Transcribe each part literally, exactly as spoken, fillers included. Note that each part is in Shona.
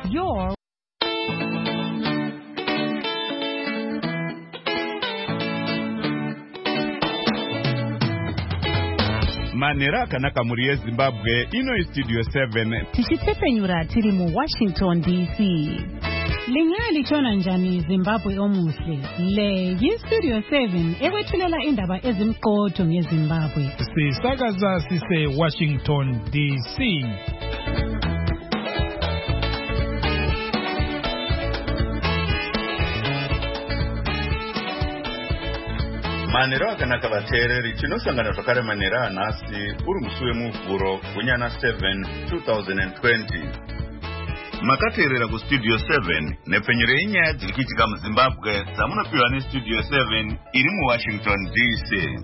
Your Manera kanaka muri Zimbabwe ino studio seven tichitepenyura tiri mu Washington D C. Lingali chona njani Zimbabwe omuhle. Le yi studio seven ewethulela indaba ezimqotho ngeZimbabwe. Sisakaza sise Washington D C. Manera akanaka vateereri tinosangana zvakare manera anhasi uri musi wemuvhuro gunyana seven two thousand twenty. Makateerera kustudio seven nepfenyuro yenyaya dziri kuitika muZimbabwe dzamunopiwa nestudio seven iri muWashington D C.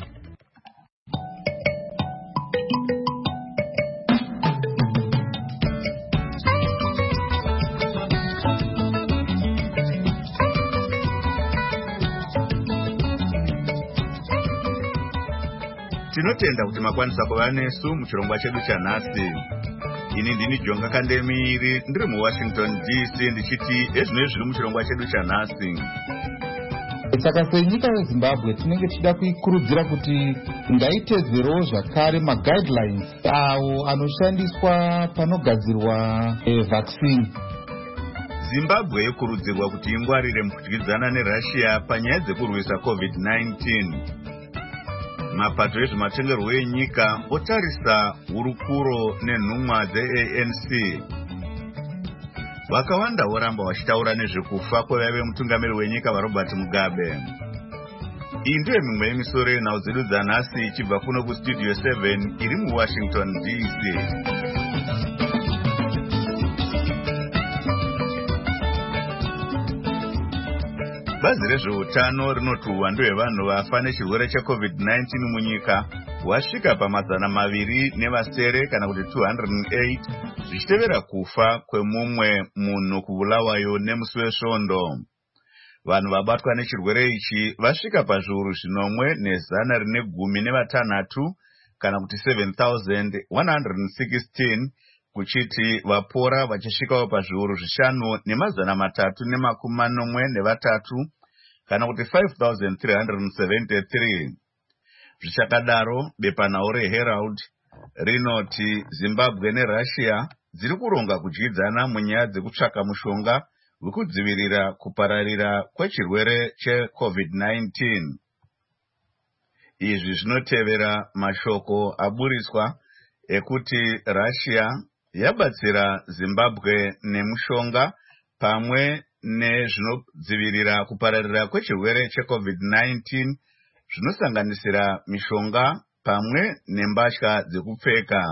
Tinotenda kuti makwanisa kuva nesu muchirongwa chedu chanhasi. Ini ndini Jonga Kandemiri ndiri muWashington D C ndichiti ezvino zviri muchirongwa chedu chanhasi. Saka senyika yeZimbabwe tinenge tichida kuikurudzira kuti ngaitedzerewo zvakare maguidelines awo anoshandiswa panogadzirwa eh, vaccine. Zimbabwe ikurudzirwa kuti ingwarire mukudyidzana neRussia panyaya dzekurwisa covid nineteen. Mapato ezvematengerwo enyika otarisa hurukuro nenhumwa dze-A N C. Vakawanda voramba vachitaura nezvekufa kwevaive mutungamiri wenyika vaRobert Mugabe. Iyi ndiyo mimwe yemisoro yenhau dzedu dzanhasi ichibva kuno kustudio seven iri muWashington D C. Bazi rezveutano rinoti uwandu hwevanhu vafa nechirwere checovid nineteen munyika hwasvika pamazana maviri nevasere kana kuti two hundred eight zvichitevera kufa kwemumwe munhu kubulawayo nemusi wesvondo. Vanhu vabatwa nechirwere ichi vasvika pazviuru zvinomwe nezana rine gumi nevatanhatu kana kuti seven thousand one hundred sixteen kuchiti vapora vachisvikawo pazviuru zvishanu nemazana matatu nemakumi manomwe nevatatu kana kuti five thousand three hundred seventy-three. Zvichakadaro bepanhau reHerald rinoti Zimbabwe neRussia dziri kuronga kudyidzana munyaya dzekutsvaka mushonga wekudzivirira kupararira kwechirwere checovid nineteen. Izvi zvinotevera mashoko aburiswa ekuti Russia yabatsira Zimbabwe nemushonga pamwe nezvinodzivirira kupararira kwechirwere checovid nineteen zvinosanganisira mishonga pamwe nembatya dzekupfeka.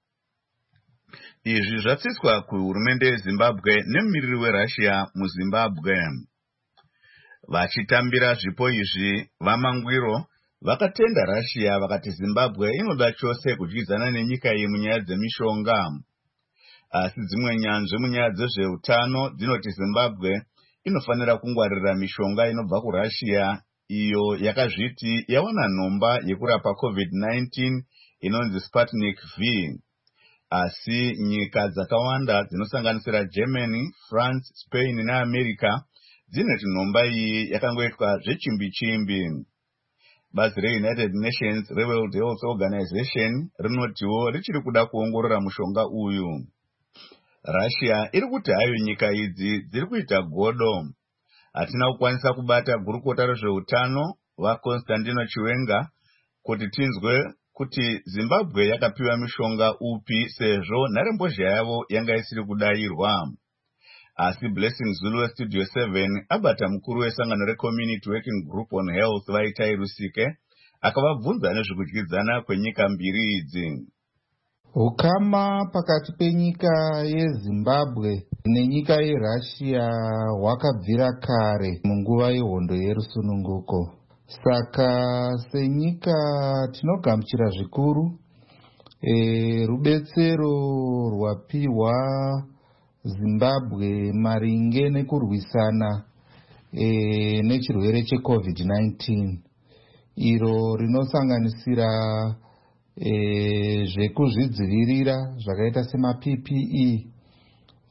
Izvi zvatsiswa kuhurumende yeZimbabwe nemumiriri weRussia muZimbabwe. Vachitambira zvipo izvi vamangwiro vakatenda Russia vakati Zimbabwe inoda chose kudyidzana nenyika iyi munyaya dzemishonga. Asi dzimwe nyanzvi munyaya dzezveutano dzinoti Zimbabwe inofanira kungwarira mishonga inobva kuRussia iyo yakazviti yawana nhomba yekurapa covid nineteen inonzi Sputnik V. Asi nyika dzakawanda dzinosanganisira Germany, France, Spain neAmerica dzinoti nhomba iyi yakangoitwa zvechimbi-chimbi. Bazi reUnited Nations reWorld Health Organization rinotiwo richiri kuda kuongorora mushonga uyu. Russia iri kuti hayo nyika idzi dziri kuita godo. Hatina kukwanisa kubata gurukota rezveutano vaConstantino Chiwenga kuti tinzwe kuti Zimbabwe yakapiwa mishonga upi sezvo nharembozha yavo yanga isiri kudayirwa. Asi Blessing Zulu westudio seven abata mukuru wesangano reCommunity Working Group on Health Vaitai Rusike akavabvunza nezvekudyidzana kwenyika mbiri idzi. Ukama pakati penyika yeZimbabwe nenyika yeRussia hwakabvira kare munguva yehondo yerusununguko. Saka senyika tinogamuchira zvikuru e, rubetsero rwapiwa Zimbabwe maringe nekurwisana e, nechirwere checovid nineteen. Iro rinosanganisira e, zvekuzvidzivirira zvakaita sema P P E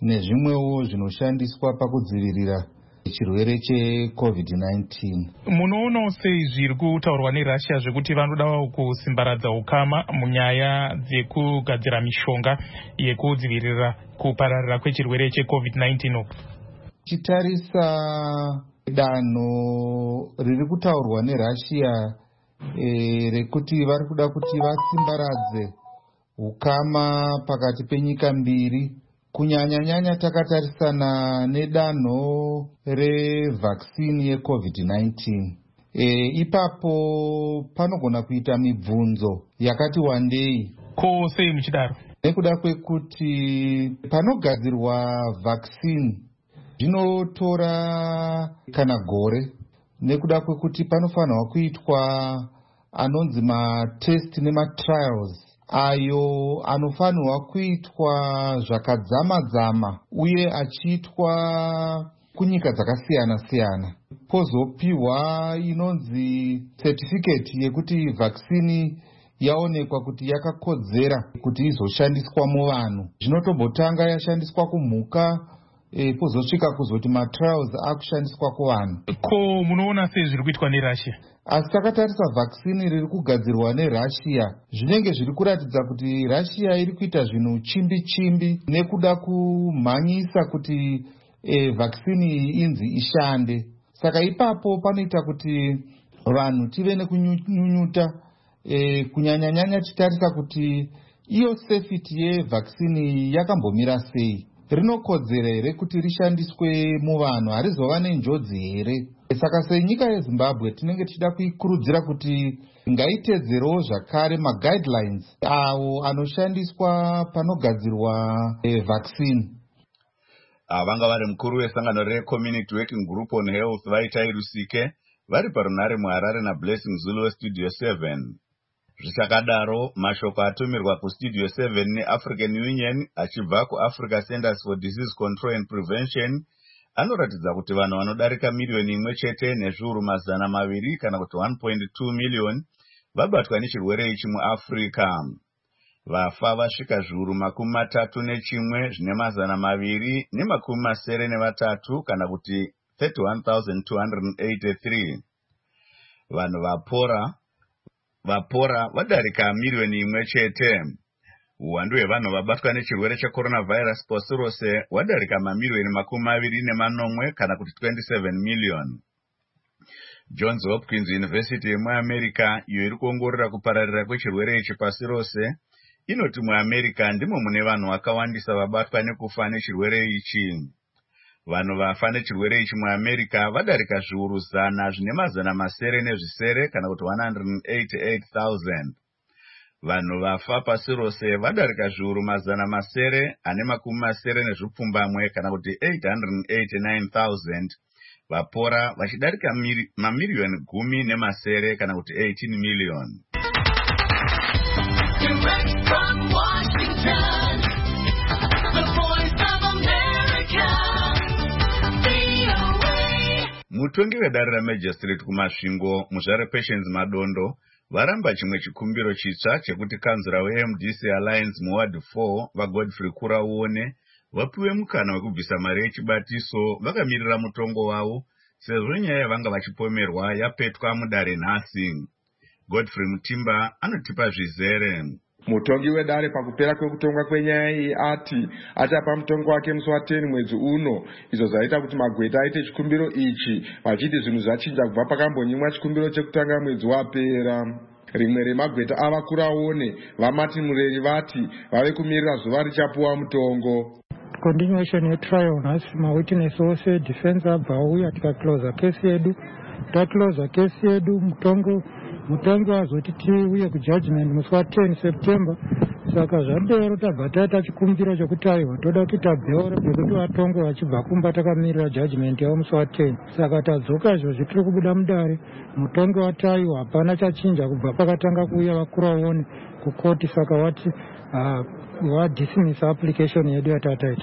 nezvimwewo zvinoshandiswa pakudzivirira chirwere checovid nineteen. Munoonawo sei zviri kutaurwa neRussia zvekuti vanodawo kusimbaradza ukama munyaya dzekugadzira mishonga yekudzivirira kupararira kwechirwere checovid nineteen? Chitarisa danho riri kutaurwa neRussia e, rekuti vari kuda kuti vasimbaradze ukama pakati penyika mbiri, kunyanya-nyanya takatarisana nedanho revhaksini yecovid nineteen. E, ipapo panogona kuita mibvunzo yakati wandei. Ko sei muchidaro? Nekuda kwekuti panogadzirwa vhaksini zvinotora kana gore, nekuda kwekuti panofanirwa kuitwa anonzi matest nematrials ayo anofanirwa kuitwa zvakadzama-dzama uye achiitwa kunyika dzakasiyana-siyana. Pozopiwa inonzi certificate yekuti vhaksini yaonekwa kuti yakakodzera kuti izoshandiswa muvanhu. Zvinotombotanga yashandiswa kumhuka, e, pozosvika kuzoti matrials akushandiswa kuvanhu. Ko munoona sei zviri kuitwa neRussia? Asi takatarisa vhaksini riri kugadzirwa neRussia, zvinenge zviri kuratidza kuti Russia iri kuita zvinhu chimbi-chimbi nekuda kumhanyisa kuti e, vhaksini iyi inzi ishande. Saka ipapo panoita kuti vanhu tive nekunyunyuta, e, kunyanya-nyanya titarisa kuti iyo safety yevhaksini yakambomira sei. Rinokodzera here kuti rishandiswe muvanhu? Harizova nenjodzi here? Saka senyika yeZimbabwe tinenge tichida kuikurudzira kuti ngaitedzerewo zvakare maguidelines awo anoshandiswa panogadzirwa e, vaccine. Vanga vari mukuru wesangano reCommunity Working Group on Health Vaitai Rusike vari parunare muHarare naBlessing Zulu Studio seven. Zvichakadaro, mashoko atumirwa kuStudio seven neAfrican Union achibva kuAfrica Centers for Disease Control and Prevention anoratidza kuti vanhu vanodarika miliyoni imwe chete nezviuru mazana maviri kana kuti one point two million vabatwa nechirwere ichi muAfrica. Vafa vasvika zviuru makumi matatu nechimwe zvine mazana maviri nemakumi masere nevatatu kana kuti thirty-one thousand two hundred eighty-three. Vanhu vapora vapora vadarika miliyoni imwe chete. Uwandu hwevanhu vabatwa nechirwere checoronavirus pasi rose wadarika mamiliyoni makumi maviri nemanomwe kana kuti twenty-seven million. Johns Hopkins University yemuAmerica, iyo iri kuongorora kupararira kwechirwere ichi pasi rose, inoti muAmerica ndimo mune vanhu vakawandisa vabatwa nekufa nechirwere ichi. Vanhu vafa nechirwere ichi muAmerica vadarika zviuru zana zvine mazana masere nezvisere kana kuti one hundred eighty-eight thousand. Vanhu vafa pasi rose vadarika zviuru mazana masere ane makumi masere nezvipfumbamwe kana kuti eight hundred eighty-nine thousand. Vapora vachidarika mamiliyoni gumi nemasere kana kuti eighteen million. Direct from Washington, the voice of America, V O A. Mutongi wedare raMagistrate kumasvingo muzvare Patience Madondo varamba chimwe chikumbiro chitsva chekuti kanzura weM D C Alliance muward four vaGodfrey Kurauone vapiwe mukana wekubvisa mari yechibatiso vakamirira mutongo wavo sezvo nyaya yavanga vachipomerwa yapetwa mudare nhasi. Godfrey Mutimba anotipa zvizere. Mutongi wedare pakupera kwekutonga kwenyaya iyi ati achapa mutongo wake musi wa ten mwedzi uno, izvo zvaita kuti Magweta aite chikumbiro ichi vachiti zvinhu zvachinja kubva pakambonyimwa chikumbiro chekutanga mwedzi wapera. Rimwe reMagweta ava Kurauone vaMartin Mureri vati vave kumirira zuva richapuwa mutongo. Continuation yetrial nhasi, mawitness ose defense abva auya tikaclosa case yedu, taclosa case yedu mutongo mutongi wazoti tiuye kujudgment musi wa ten September. Saka zvadero tabva taita chikumbiro chokuti aiwa toda kuita bheora pekuti vatongo vachibva kumba takamirira judgment yavo musi wa ten. Saka tadzoka izvozvi tiri kubuda mudare, mutongi wataiwa hapana chachinja kubva pakatanga kuuya vaKurauone kukoti. Saka wati uh, wadismiss application yedu yatataita.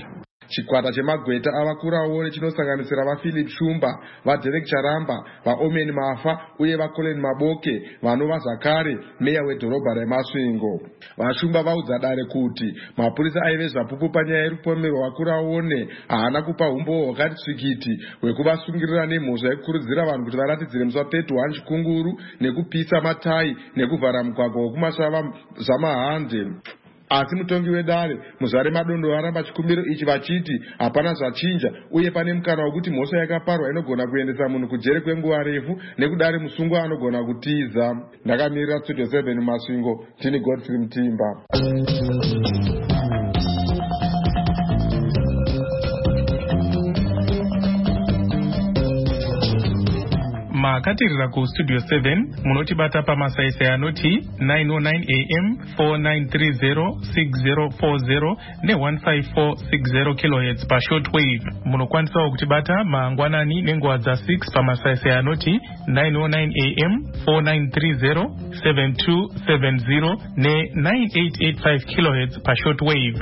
chikwata chemagweta avakuru aone chinosanganisira vaphilip shumba, vaderek charamba, vaomen mafa uye vacolin maboke vanova zvakare meya wedhorobha remasvingo. Vashumba vaudza dare kuti mapurisa aivezva pupu panyaya yerupomerwa vakuru aone haana kupa umbo hwakati tsvikiti hwekuvasungirira nemhosva yekukurudzira vanhu kuti varatidzire musi wa31 chikunguru nekupisa matai nekuvhara mugwagwa wekumasvava zvamahande. Asi mutongi wedare muzuva remadondo varamba chikumbiro ichi vachiti hapana zvachinja uye pane mukana wekuti mhosva yakaparwa inogona kuendesa munhu kujere kwenguva refu nekudare musungwa anogona kutiza. Ndakamirira studio seven mumasvingo, tini Godfrey Mutimba. makatirira kustudio seven munotibata pamasaisai anoti nine oh nine a m four nine three zero six zero four zero ne one five four six zero kilohertz pashortwave. Munokwanisawo kutibata mangwanani nenguva dza6 pamasaisai anoti nine oh nine a m four nine three zero seven two seven zero ne nine eight eight five kilohertz pashortwave.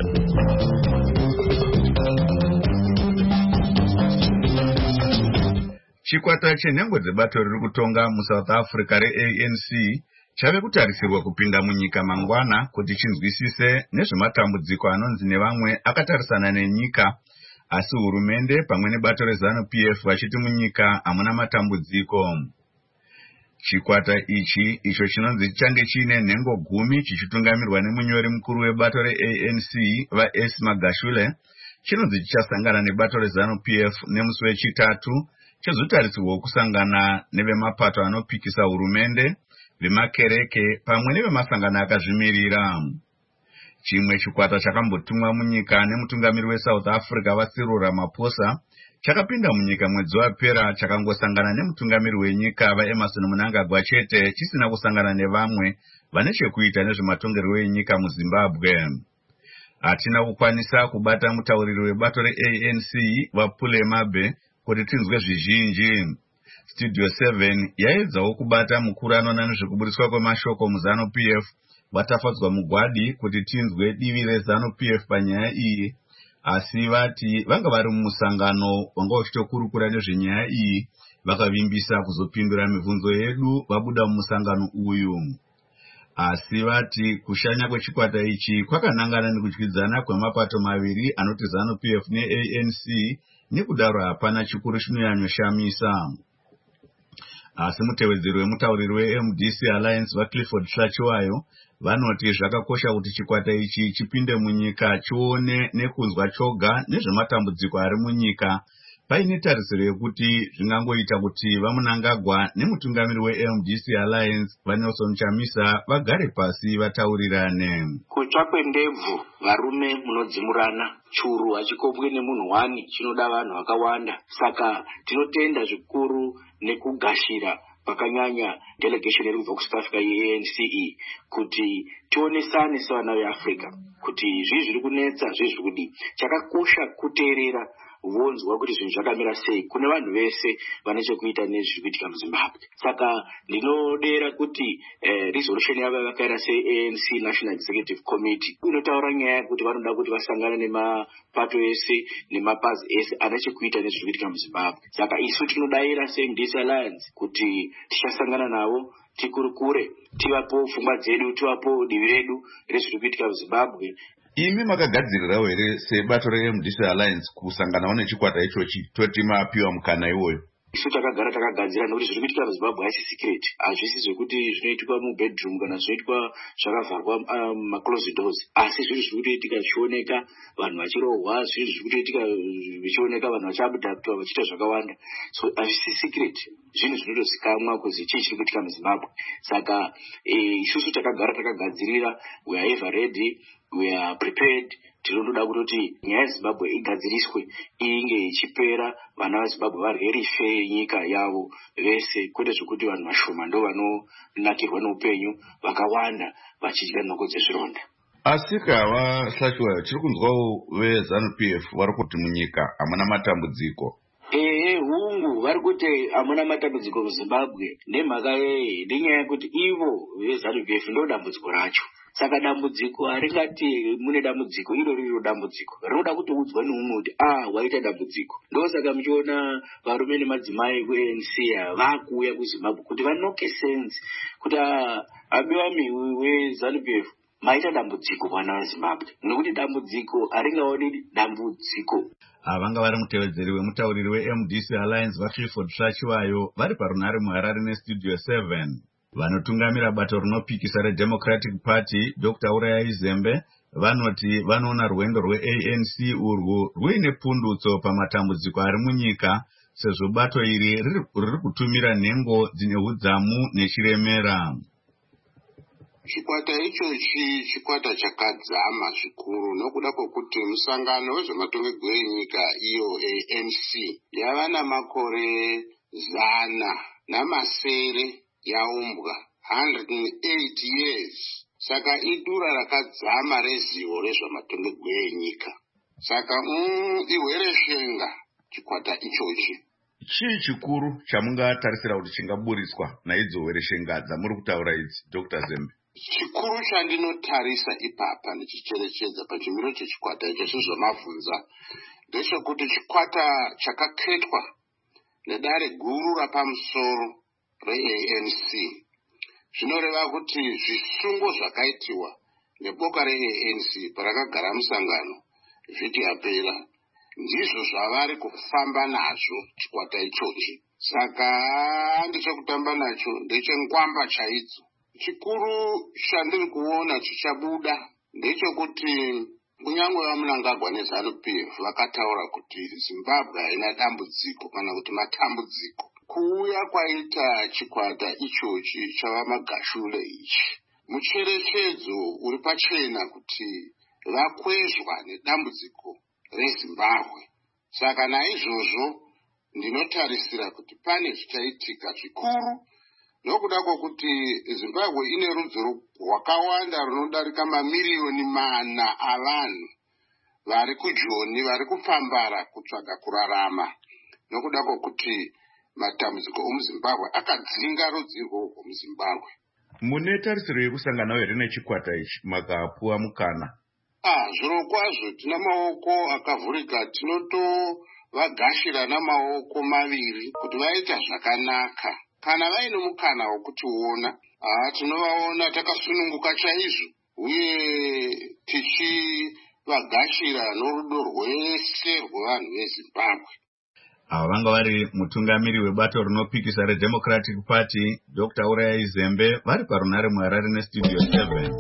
Chikwata chenhengo dzebato riri kutonga muSouth Africa re-A N C chave kutarisirwa kupinda munyika mangwana kuti chinzwisise nezvematambudziko anonzi nevamwe akatarisana nenyika, asi hurumende pamwe nebato reZANU P F vachiti munyika hamuna matambudziko. Chikwata ichi icho chinonzi change chiine nhengo gumi chichitungamirwa nemunyori mukuru webato re-A N C vaS Magashule chinonzi chichasangana nebato reZANU P F nemusi wechitatu chizotarisirwa kusangana nevemapato anopikisa hurumende, vemakereke pamwe nevemasangano akazvimirira. Chimwe chikwata chakambotumwa munyika nemutungamiri weSouth Africa vaCyril Ramaphosa chakapinda munyika mwedzi wapera chakangosangana nemutungamiri wenyika vaEmmerson Mnangagwa chete chisina kusangana nevamwe vane chekuita nezvematongerwo enyika muZimbabwe. Hatina kukwanisa kubata mutauriri webato re-A N C vaPule Mabe kuti tinzwe zvizhinji. Studio seven yaedzawo kubata mukuru anoona nezvekuburiswa kwemashoko muZANU P F vatafadzwa mugwadi kuti tinzwe divi reZANU P F panyaya iyi, asi vati vanga vari mumusangano wanga uchitokurukura nezvenyaya iyi vakavimbisa kuzopindura mibvunzo yedu vabuda mumusangano uyu. Asi vati kushanya kwechikwata ichi kwakanangana nekudyidzana kwemapato maviri anoti ZANU P F ne-A N C, nekudaro hapana chikuru chinonyanyoshamisa. Asi mutevedzeri wemutauriri we-M D C Alliance vaClifford Hlachiwayo vanoti zvakakosha kuti chikwata ichi chipinde munyika chione nekunzwa choga nezvematambudziko ari munyika, paine tarisiro yekuti zvingangoita kuti vaMnangagwa nemutungamiri we-M D C Alliance vaNelson Chamisa vagare pasi vataurirane. Kutsva kwendebvu varume munodzimurana, churu hachikopwe nemunhu wani chinoda vanhu vakawanda. Saka tinotenda zvikuru nekugashira pakanyanya delegation iri kubva kuSouth Africa ye-A N C E kuti tionesane sevana veAfrica kuti zvii zviri kunetsa, zvii zviri kudii. Chakakosha kuteerera vonzwa kuti zvinhu zvakamira sei kune vanhu vese vane chekuita nezviri kuitika muZimbabwe. Saka ndinodera kuti eh, resolution yavo vakaira se-A N C National Executive Committee inotaura nyaya yekuti vanoda kuti vasangane nemapato ese nemapazi ese ane chekuita nezviri kuitika muZimbabwe. Saka isu tinodaira se-M D C Alliance kuti tichasangana navo tikurukure, tivapo pfungwa dzedu, tivapo divi redu rezviri kuitika muZimbabwe. Imi makagadzirirawo here sebato re-M D C Alliance kusanganawo nechikwata ichochi toti mapiwa mukana iwoyo? Isu takagara takagadzira nekuti zviri kuitika muZimbabwe haisi secret, hazvisi zvekuti zvinoitwa mubedroom kana zvinoitwa zvakavharwa um, maclosed doors, asi zviri zviri kutoitika zvichioneka vanhu vachirohwa, zviri zviri kutoitika zvichioneka vanhu vachiabductwa vachiita zvakawanda. So hazvisi secret, zvinhu zvinotozikamwa kuzi chii chiri kuitika muZimbabwe. Saka eh, isusu takagara takagadzirira, we are ever ready, we are prepared. Tinoda kuti nyaya yeZimbabwe igadziriswe inge ichipera, vana veZimbabwe varye rife nyika yavo vese, kwete zvekuti vanhu vashoma ndo vanonakirwa neupenyu, vakawanda vachidya nhoko dzezvironda. Asi kava Hlachiwayo, chiri kunzwawo veZANU P F vari kuti munyika hamuna matambudziko. Ehe, hungu vari kuti hamuna matambudziko muZimbabwe. Nemhaka yei? Ndenyaya yekuti ivo veZANU P F ndo dambudziko racho. saka dambudziko haringati mune dambudziko iro riro dambudziko rinoda kutoudzwa neumwe kuti ah waita dambudziko. Ndosaka muchiona varume nemadzimai ku A N C vakuuya kuZimbabwe kuti vanoke sense kuti Abiwami weZANU P F maita dambudziko vana veZimbabwe, nokuti dambudziko haringaoneki dambudziko. Vanga vari mutevedzeri wemutauriri weM D C Alliance vaClifford Tsvachiwayo vari parunare muHarare neStudio seven. Vanotungamira bato rinopikisa reDemocratic Party Doctor Urayai Zembe vanoti vanoona rwendo rweA N C urwu ruine pundutso pamatambudziko ari munyika, sezvo bato iri riri kutumira nhengo dzine udzamu nechiremera. Chikwata ichochi chikwata chakadzama zvikuru nokuda kwokuti musangano wezvematongerwo enyika iyo A N C yava namakore zana namasere yaumbwa one hundred eight years. Saka idura rakadzama rezivo rezvematongerwo enyika. Saka mm, ihwereshenga chikwata ichochi. Chii chikuru chamungatarisira kuti chingaburiswa naidzo hwereshenga dzamuri kutaura idzi, Doctor Zembe? Chikuru chandinotarisa ipapa ndichicherechedza pachimiro chechikwata icho chezvamabvunza ndechekuti chikwata chakaketwa nedare guru rapamusoro reA N C zvinoreva kuti zvisungo zvakaitiwa neboka reA N C parakagara musangano vhiki yapera ndizvo zvavari kufamba nazvo chikwata ichochi. Saka ndichokutamba nacho ndechengwamba chaidzo. Chikuru chandiri kuona chichabuda ndechekuti kunyange vamunangagwa neZANU P F vakataura kuti Zimbabwe haina dambudziko kana kuti matambudziko. Kuuya kwaita chikwata ichochi chava magashure ichi mucherechedzo uri pachena kuti vakwezwa nedambudziko reZimbabwe. Saka naizvozvo ndinotarisira kuti pane zvichaitika zvikuru nokuda kwokuti Zimbabwe ine rudziro rwakawanda runodarika mamiriyoni mana avanhu vari kujoni vari kupambara kutsvaga kurarama nokuda kwokuti matambudziko omuZimbabwe akadzinga rudziro rwomuZimbabwe. Mune tarisiro yekusangana here nechikwata ichi makapuwa mukana? Ah, zviro kwazvo tina maoko akavhurika, tinotovagashira namaoko maviri kuti vaita zvakanaka. Kana vaine mukana wokutiona, ah, tinovaona takasununguka chaizvo uye tichivagashira norudo rwese rwevanhu veZimbabwe. Ava vanga vari mutungamiri webato rinopikisa reDemocratic Party Doctor Urayai Zembe vari parunare muHarare neStudio seven.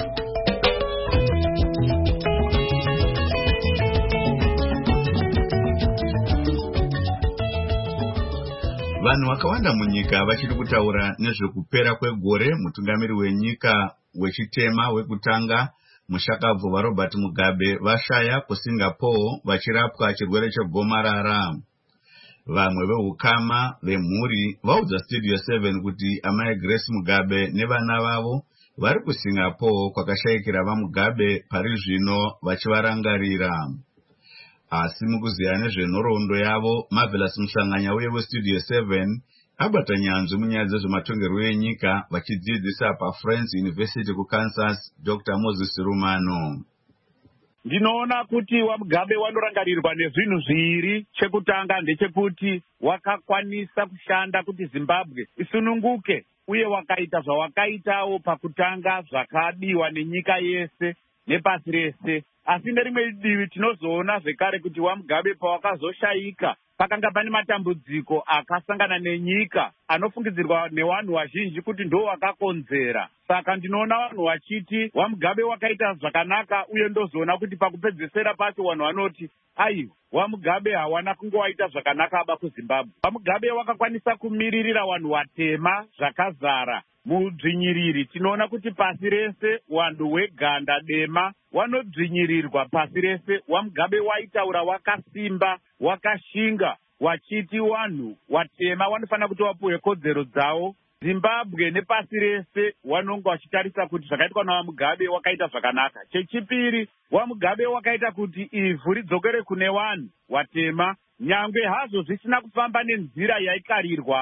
Vanhu vakawanda munyika vachiri kutaura nezvekupera kwegore mutungamiri wenyika wechitema wekutanga mushakabvu vaRobert Mugabe vashaya kuSingapore vachirapwa chirwere chegomarara. Vamwe vehukama vemhuri vaudza Studio seven kuti amai Grace Mugabe nevana vavo vari kuSingapore kwakashayikira vaMugabe pari zvino vachivarangarira. Asi mukuziya nezvenhoroondo yavo, Marvelous Musanganya uye weStudio seven abata nyanzvi munyaya dzezvematongerwo enyika vachidzidzisa paFriends University kuKansas, Doctor Moses Rumano. Ndinoona kuti waMugabe wanorangarirwa nezvinhu zviri. Chekutanga ndechekuti wakakwanisa kushanda kuti Zimbabwe isununguke uye wakaita zvawakaitawo pakutanga zvakadiwa nenyika yese nepasi rese. Asi nerimwe divi tinozoona zvekare kuti waMugabe pawakazoshayika pakanga pane matambudziko akasangana nenyika anofungidzirwa nevanhu vazhinji kuti ndo wakakonzera. Saka ndinoona vanhu vachiti waMugabe wakaita zvakanaka uye ndozoona kuti pakupedzesera pacho vanhu vanoti aiwa waMugabe hawana kungowaita zvakanaka aba kuZimbabwe. waMugabe wakakwanisa kumiririra vanhu vatema zvakazara mudzvinyiriri. Tinoona kuti pasi rese vanhu weganda dema vanodzvinyirirwa pasi rese. waMugabe waitaura wakasimba wakashinga wachiti vanhu vatema vanofanira kuti vapuwe kodzero dzavo. Zimbabwe nepasi rese vanonga vachitarisa kuti zvakaitwa nawaMugabe wakaita zvakanaka. Chechipiri, waMugabe wakaita kuti ivhu ridzokere kune vanhu vatema nyangwe hazvo zvisina kufamba nenzira yaikarirwaba.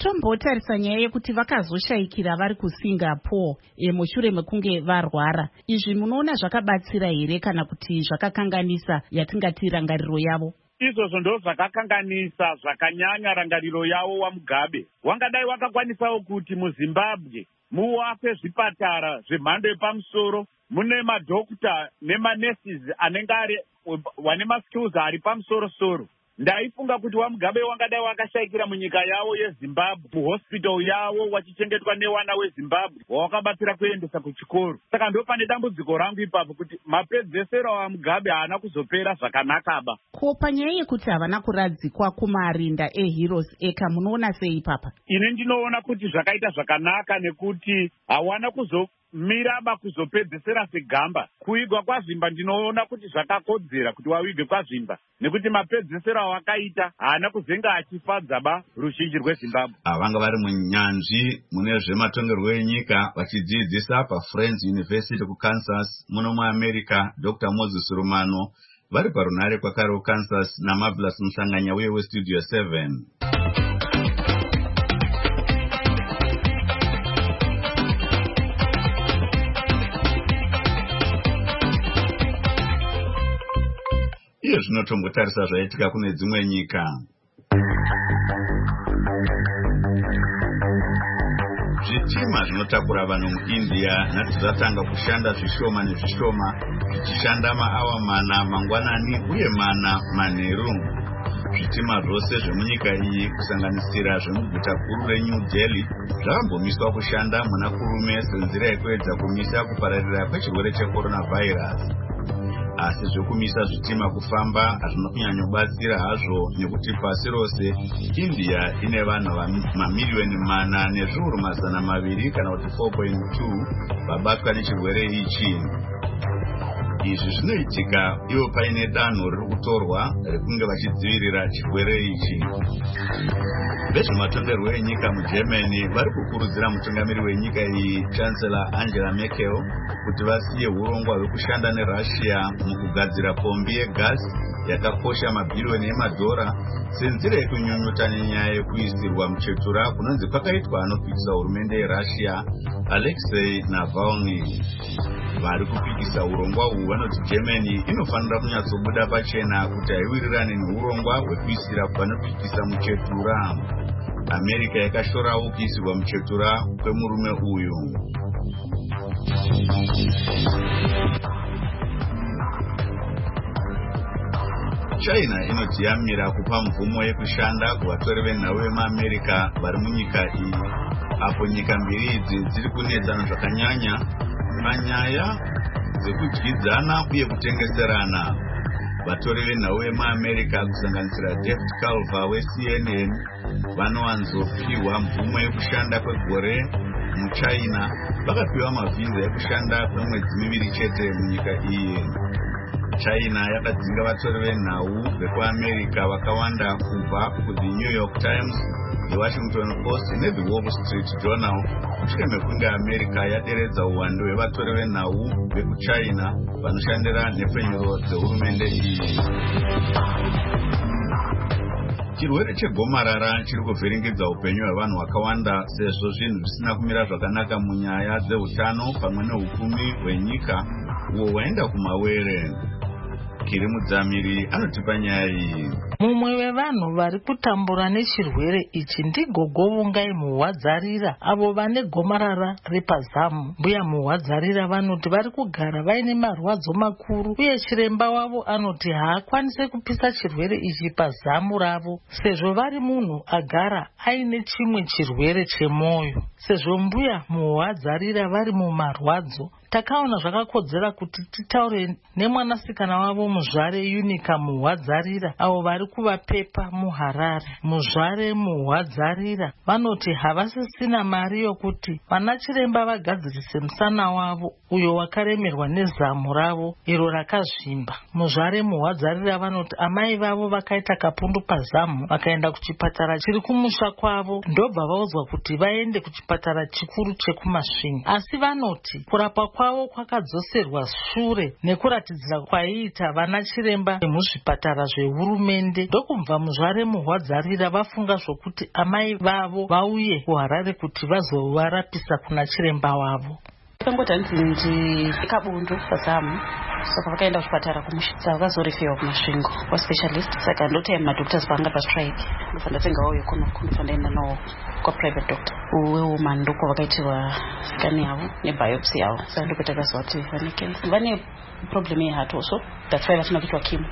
tombotarisa nyaya yekuti vakazoshayikira vari kuSingapore e, mushure mekunge varwara. Izvi munoona zvakabatsira here kana kuti zvakakanganisa yatingati rangariro yavo? Izvozvo ndo zvakakanganisa zvakanyanya rangariro yavo waMugabe. Wangadai wakakwanisawo kuti muZimbabwe muwakwe zvipatara zvemhando yepamusoro, mune madhokta nemanurses anenge ari wane maskills ari pamusoro-soro. Ndaifunga kuti waMugabe wangadai wakashayikira munyika yavo yeZimbabwe, muhospital yavo wachichengetwa newana weZimbabwe wawakabatsira kuendesa kuchikoro. Saka ndo pane dambudziko rangu ipapo kuti mapedzesero waMugabe haana kuzopera zvakanakaba. Ko panyaya yekuti havana kuradzikwa kumarinda eHeroes eka munoona sei papa? Ine ndinoona kuti zvakaita zvakanaka nekuti hawana kuzo miraba kuzopedzesera segamba. Kuigwa kwaZvimba ndinoona kuti zvakakodzera kuti wavige kwaZvimba, nekuti mapedzesero awakaita haana kuzenga achifadza ba ruzhinji rweZimbabwe. Vanga vari munyanzvi mune zvematongerwo enyika vachidzidzisa paFriends University kuKansas muno muAmerica, Doctor Moses Rumano, vari parunhare kwakare kuKansas naMarvelous Musanganya uye weStudio seven. Iyo zvinotombotarisa zvaitika kune dzimwe nyika. Zvitima zvinotakura vanhu muIndia nhasi zvatanga kushanda zvishoma nezvishoma, zvichishanda maawa mana mangwanani uye mana manheru. Zvitima zvose zvemunyika iyi kusanganisira zvemuguta guru reNew Delhi zvakambomisa kushanda muna kurume senzira yekuedza kumisa kupararira kwechirwere cheCoronavirus. Asi zvokumisa zvitima kufamba hazvina kunyanyobatsira hazvo, nekuti pasi rose India ine vanhu mamiliyoni mana nezviuru mazana maviri kana kuti four point two vabatwa nechirwere ichi. Izvi zvinoitika ivo paine danho riri kutorwa rekunge vachidzivirira chirwere ichi. Vezvematongerwo enyika muGermany vari kukurudzira mutungamiri wenyika iyi Chancellor Angela Merkel kuti vasiye urongwa hwekushanda neRussia mukugadzira pombi yegasi yakakosha mabhiriyoni emadhora senzira yekunyunyuta nenyaya yekuisirwa muchetura kunonzi kwakaitwa anopikisa hurumende yeRussia Alexei Navalny. Vari kupikisa urongwa uhu vanoti Germany inofanira kunyatsobuda pachena kuti haiwirirane neurongwa hwekuisira vanopikisa muchetura. America yakashorawo kuisirwa muchetura kwemurume uyu. China inotiyamira kupa mvumo yekushanda kuvatori venhau vemuAmerica vari munyika iyi, apo nyika mbiri idzi dziri kunetsana zvakanyanya panyaya dzekudyidzana uye kutengeserana. Vatori venhau vemuAmerica kusanganisira David Calver weC N N vanowanzopiwa mvumo yekushanda kwegore muChina, vakapiwa mavhiza ekushanda kwemwedzi miviri chete munyika iyi. China yakadzinga vatori venhau vekuAmerica vakawanda kubva kuThe New York Times, The Washington Post neThe Wall Street Journal mushure mekunge America yaderedza uwandu hwevatori venhau vekuChina vanoshandira nhepfenyuro dzehurumende iyi. Chirwere chegomarara chiri kuvhiringidza upenyu hwevanhu vakawanda sezvo zvinhu zvisina kumira zvakanaka munyaya dzeutano pamwe neupfumi hwenyika uwo hwaenda kumawere. Kiri Mudzamiri anotipa nyaya iyi. Mumwe wevanhu vari kutambura nechirwere ichi ndigogo Vungai Muhwadzarira, avo vane gomarara repazamu. Mbuya Muhwadzarira vanoti vari kugara vaine marwadzo makuru, uye chiremba wavo anoti haakwanise kupisa chirwere ichi pazamu ravo sezvo vari munhu agara aine chimwe chirwere chemwoyo. Sezvo mbuya Muhwadzarira vari mumarwadzo, takaona zvakakodzera kuti titaure nemwanasikana wavo muzvare Unica Muhwadzarira, avo vari kuvapepa muHarare. Muzvare Muhwadzarira vanoti havasisina mari yokuti vana chiremba vagadzirise musana wavo uyo wakaremerwa nezamu ravo iro rakazvimba. Muzvare Muhwadzarira vanoti amai vavo vakaita kapundu pazamu vakaenda kuchipatara chiri kumusha kwavo, ndobva vaudzwa kuti vaende kuchipatara chikuru chekumasvingo. Asi vanoti kurapwa kwavo kwakadzoserwa shure nekuratidzira kwaiita vana chiremba vemuzvipatara zvehurumende. Ndokubva muzvare muhwadzarira vafunga zvokuti amai vavo vauye kuHarare kuti vazovarapisa kuna chiremba wavo. Vakangoti hanzi ndikabundo pazamu, saka vakaenda kuchipatara kumusvitsa vakazorefewa kumasvingo kwaspecialist. Saka ndoti madoctors paanga pastrike ndofa ndatenga wauye kunoku ndofa ndaenda nawo kwaprivate doctor wewoman ndoko vakaitirwa skani yavo nebiopsy yavo. Saka ndoko takazwa kuti vane cancer, vane problem yeheart also, that's why vafuna kuitwa chemo.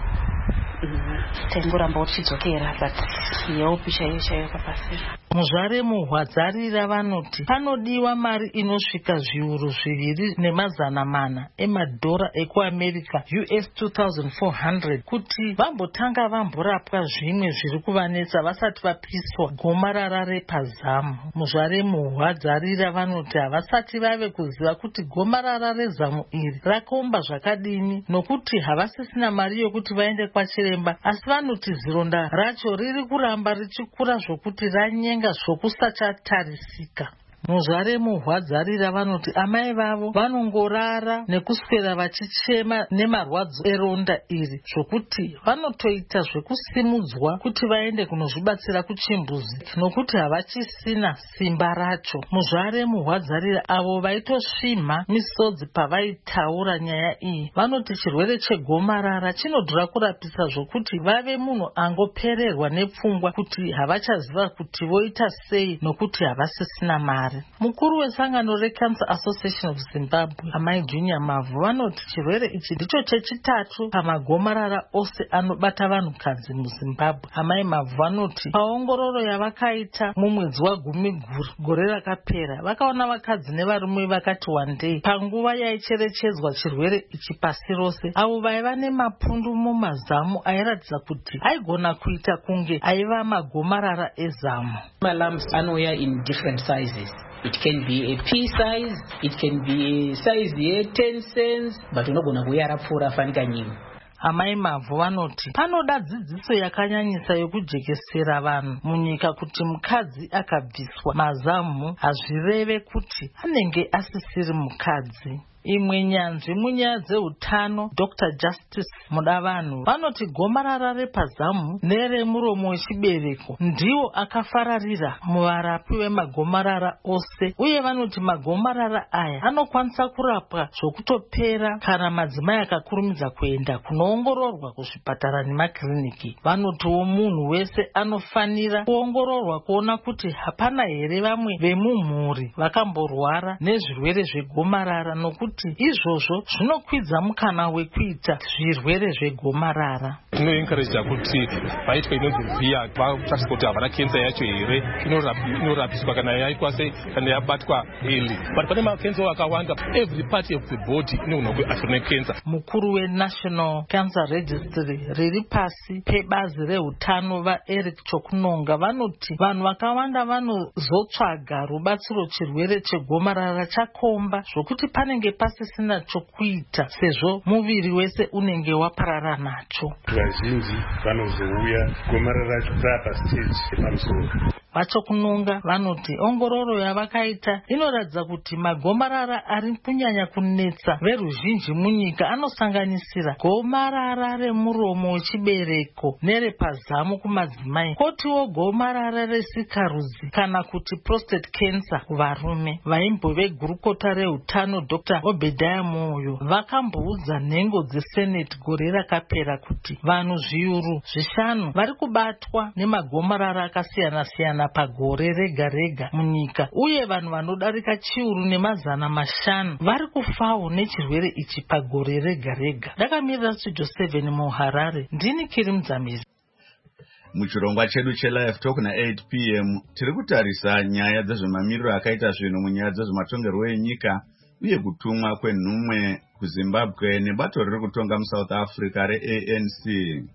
Taingoramba uchidzokera but yewo pisha yeshayo kapasira. Muzvare muhwadzarira vanoti panodiwa mari inosvika zviuru zviviri nemazana mana emadhora ekuAmerica U S two thousand four hundred kuti vambotanga vamborapwa zvimwe zviri kuvanetsa vasati vapiswa gomarara repazamu. Muzvare muhwadzarira vanoti havasati vave kuziva kuti gomarara rezamu iri rakomba zvakadini nokuti havasisina mari yokuti vaende kwachiremba, asi vanoti zironda racho riri kuramba richikura zvokuti ranyenga zvokusachatarisika. Muzvare muhwadzarira vanoti amai vavo vanongorara nekuswera vachichema nemarwadzo eronda iri zvokuti vanotoita zvekusimudzwa kuti vaende kunozvibatsira kuchimbuzi nokuti havachisina simba racho. Muzvare muhwadzarira avo vaitosvimha misodzi pavaitaura nyaya iyi vanoti chirwere chegomarara chinodhura kurapisa zvokuti vave munhu angopererwa nepfungwa kuti havachaziva kuti voita sei nokuti havasisina mari. Mukuru wesangano reCancer Association of Zimbabwe amai Junior Mavhu vanoti chirwere ichi ndicho chechitatu pamagomarara ose anobata vanhukadzi muZimbabwe. Amai Mavhu vanoti paongororo yavakaita mumwedzi wagumi gore rakapera vakaona vakadzi nevarume vakati wandei panguva yaicherechedzwa chirwere ichi pasi rose, avo vaiva nemapundu mumazamu airatidza kuti aigona kuita kunge aiva magomarara ezamu. Lumps anouya in different sizes. It can be a pea size, it can be a size ye ten cents, but unogona kuya rapfuura fanika nyingi. Amai Mavhu vanoti panoda dzidziso yakanyanyisa yokujekesera vanhu munyika kuti mukadzi akabviswa mazamu hazvireve kuti anenge asisiri mukadzi. Imwe nyanzvi munyaya dzeutano Doctor Justice Mudavanhu vanoti gomarara repazamu neremuromo wechibereko ndiwo akafararira muvarapi wemagomarara ose, uye vanoti magomarara aya anokwanisa kurapwa zvokutopera kana madzimai akakurumidza kuenda kunoongororwa kuzvipatara nemakiriniki. Vanotiwo munhu wese anofanira kuongororwa kuona kuti hapana here vamwe vemumhuri vakamborwara nezvirwere zvegomarara nokuti izvozvo zvinokwidza mukana wekuita zvirwere zvegomarara. Tinoencourage kuti vaitwa inonzi vhiya vatarisa kuti havana kensa yacho here, inorapiswa kana yaitwa sei kana yabatwa early. But pane makensa akawanda, every part of the body inogona kuasina kensa. Mukuru weNational Cancer Registry riri pasi pebazi reutano vaEric Chokunonga vanoti vanhu vakawanda vanozotsvaga rubatsiro chirwere chegomarara chakomba zvokuti panenge pasisina chokuita sezvo muviri wese unenge waparara nacho. Vazhinji vanozouya gomarara racho rapastage yepamusoro. Vachokunonga vanoti ongororo yavakaita inoratidza kuti magomarara ari kunyanya kunetsa veruzhinji munyika anosanganisira gomarara remuromo wechibereko nerepazamu kumadzimai, kotiwo gomarara resikarudzi kana kuti prostate cancer kuvarume. Vaimbo vegurukota reutano Doctor Obadiah Moyo vakamboudza nhengo dzeseneti gore rakapera kuti vanhu zviuru zvishanu vari kubatwa nemagomarara akasiyana siyana pagore rega rega munyika, uye vanhu vanodarika chiuru nemazana mashanu vari kufawo nechirwere ichi pagore rega rega. Ndakamirira Studio seven muHarare, ndini Kiri Mudzamiri. Muchirongwa chedu cheLive Talk na eight p m tiri kutarisa nyaya dzezvemamiriro akaita zvinhu munyaya dzezvematongerwo enyika uye kutumwa kwenhumwe kuZimbabwe nebato riri kutonga muSouth Africa reA N C.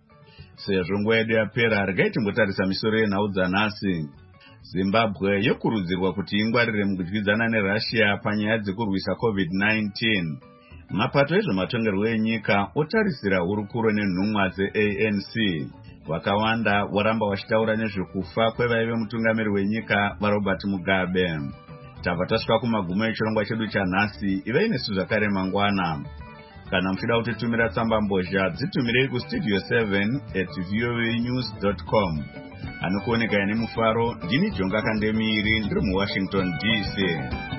Sezvo nguva yedu yapera regai timbotarisa misoro yenhau dzanhasi. Zimbabwe yokurudzirwa kuti ingwarire mukudyidzana neRussia panyaya dzekurwisa COVID nineteen. Mapato ezvematongerwo enyika otarisira hurukuro nenhumwa dzeA N C. Vakawanda waramba wachitaura nezvekufa kwevaive mutungamiri wenyika vaRobert Mugabe. tabva tasvika kumagumo echirongwa chedu chanhasi. Ivai nesu zvakare mangwana. Kana muchida kutitumira tsamba mbozha, dzitumirei kustudio seven at voanews dot com. Anokuoneka nemufaro, ndini Jonga Kandemiri, ndiri muWashington D C.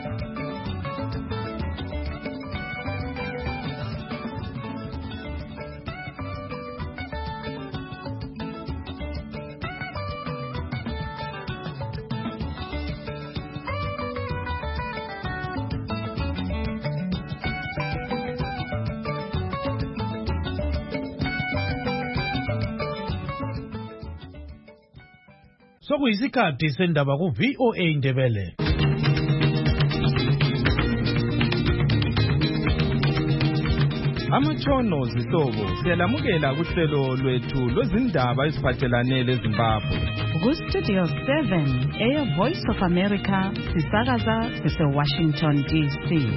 Sokuyisikhathi sendaba ku V O A Ndebele. Amatshono zihlobo siyalamukela kuhlelo lwethu lwezindaba eziphathelane leZimbabwe. Ku Studio seven eya Voice of America sisakaza sise Washington D C.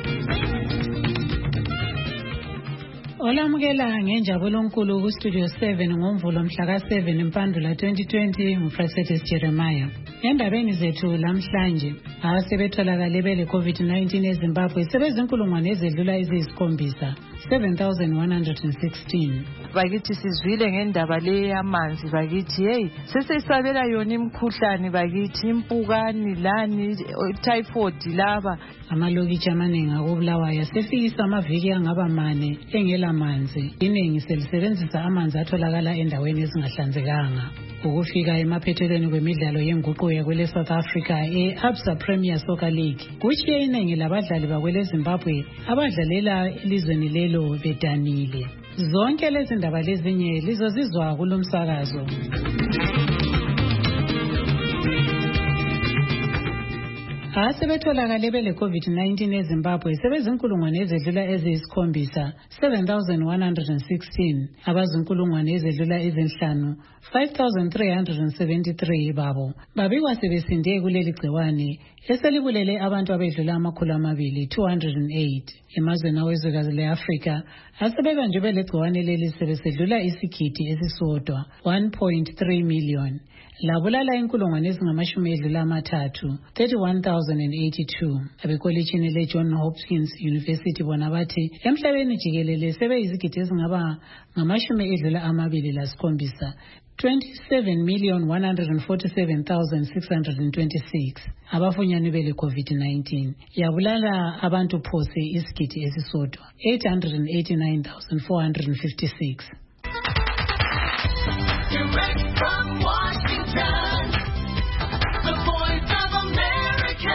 Olamukela ngenjabulo enkulu ku Studio seven ngomvulo mhla ka seven Mpandula twenty twenty nguProfessor Jeremiah. Endabeni zethu lamhlanje asebetholakale bele COVID nineteen eZimbabwe sebezinkulungwane ezedlula eziyisikhombisa seven thousand one hundred sixteen. Bakithi sizwile ngendaba le yamanzi bakithi hey sesisabela yona imkhuhlane bakithi impukani lani typhoid laba. Amalokitshi amaningi akubulawayo sefikisa amaviki angaba mane engela manzi. Iningi selisebenzisa amanzi atholakala endaweni ezingahlanzekanga. Ukufika emaphethelweni kwemidlalo yenguquko yakwele South Africa e-Absa Premier Soccer League kuchiye iningi labadlali bakwele Zimbabwe abadlalela elizweni lelo bedanile. Zonke lezi ndaba lezinye lizozizwa kulomsakazo. Asebetholakale bele COVID nineteen eZimbabwe sebezinkulungwane ezedlula eziyisikhombisa seven thousand one hundred sixteen, abazinkulungwane ezedlula ezinhlanu five thousand three hundred seventy-three babo babikwa sebesinde kuleli gciwane eselibulele abantu abedlula amakhulu amabili two hundred eight. Emazweni awezwekazi le-Afrika asebebanjwe bele gciwane leli sebesedlula isigidi esisodwa one point three million. Labulala inkulungwane ezingamashumi edlula amathathu thirty-one thousand eighty-two. Abekolitshini le-John Hopkins University bona bathi emhlabeni jikelele sebeyizigidi ezingaba ngamashumi edlula amabili lasikhombisa twenty-seven million one hundred forty-seven thousand six hundred twenty-six abafunyani bele COVID nineteen. Yabulala abantu phose isigidi esisodwa eight hundred eighty-nine thousand four hundred fifty-six. Direct from Washington, the Voice of America,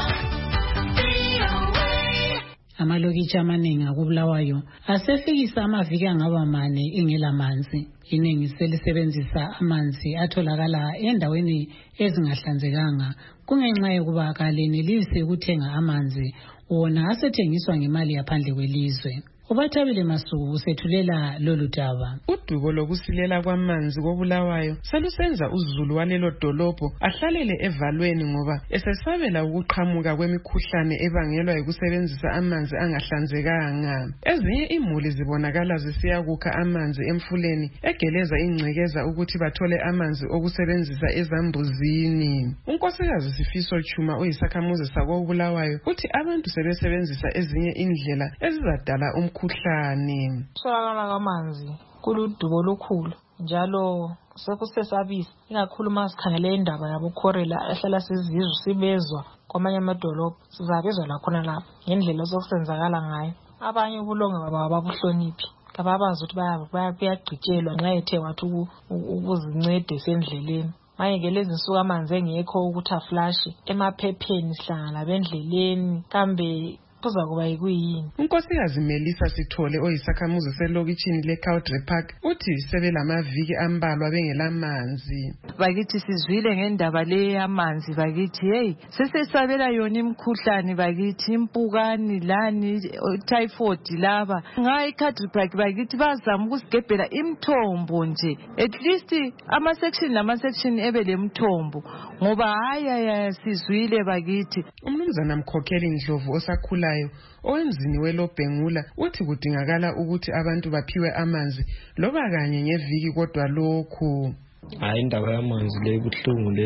V O A. Amalokitshi amaningi akubulawayo asefikisa amaviki angaba mane engela manzi. Iningi selisebenzisa amanzi atholakala endaweni ezingahlanzekanga kungenxa yokuba kalenelisi ukuthenga amanzi wona asethengiswa ngemali yaphandle kwelizwe. Ubathabile Masuku usethulela lolu daba. Udubo lokusilela kwamanzi kobulawayo selusenza uzulu walelo dolobho ahlalele evalweni ngoba esesabela ukuqhamuka kwemikhuhlane ebangelwa yikusebenzisa amanzi angahlanzekanga. Ezinye imuli zibonakala zisiya kukha amanzi emfuleni egeleza ingcekeza ukuthi bathole amanzi okusebenzisa ezambuzini. Unkosikazi Sifiso Chuma oyisakhamuzi sakobulawayo uthi abantu sebesebenzisa ezinye indlela ezizadala umkhuhlane. Kuswelakala kwamanzi kuludubo olukhulu njalo sekusesabisa ingakhulu masikhangele indaba yabo cholera ehlala sizizwe sibezwa kwamanye amadolobho sizabezwa lakhona lapha ngendlela sokusenzakala ngayo. Abanye ubulonga baba babuhloniphi kababazi ukuthi bayagqitshelwa nxa ethe wathi ukuzincede esendleleni. Manje lezi nsuku amanzi engekho ukuthi aflash emaphepheni sihlangana bendleleni kambe kuzakuba yikuyini. Unkosikazi Melissa Sithole oyisakhamuzi selokitshini leCowdray Park uthi sebelamaviki ambalwa bengelamanzi. Bakithi sizwile ngendaba le yamanzi bakithi hey sesesabela yona imkhuhlane bakithi impukani lani typhoid laba. Ngayi eCowdray Park bakithi bazama ukusigebhela imthombo nje at least ama section lama section ebele mthombo ngoba haya sizwile bakithi. Umnumzana Mkhokheli Ndlovu osakhula owemzini weLobhengula uthi kudingakala ukuthi abantu baphiwe amanzi loba kanye ngeviki kodwa lokhu hayi indaba yamanzi le buhlungu le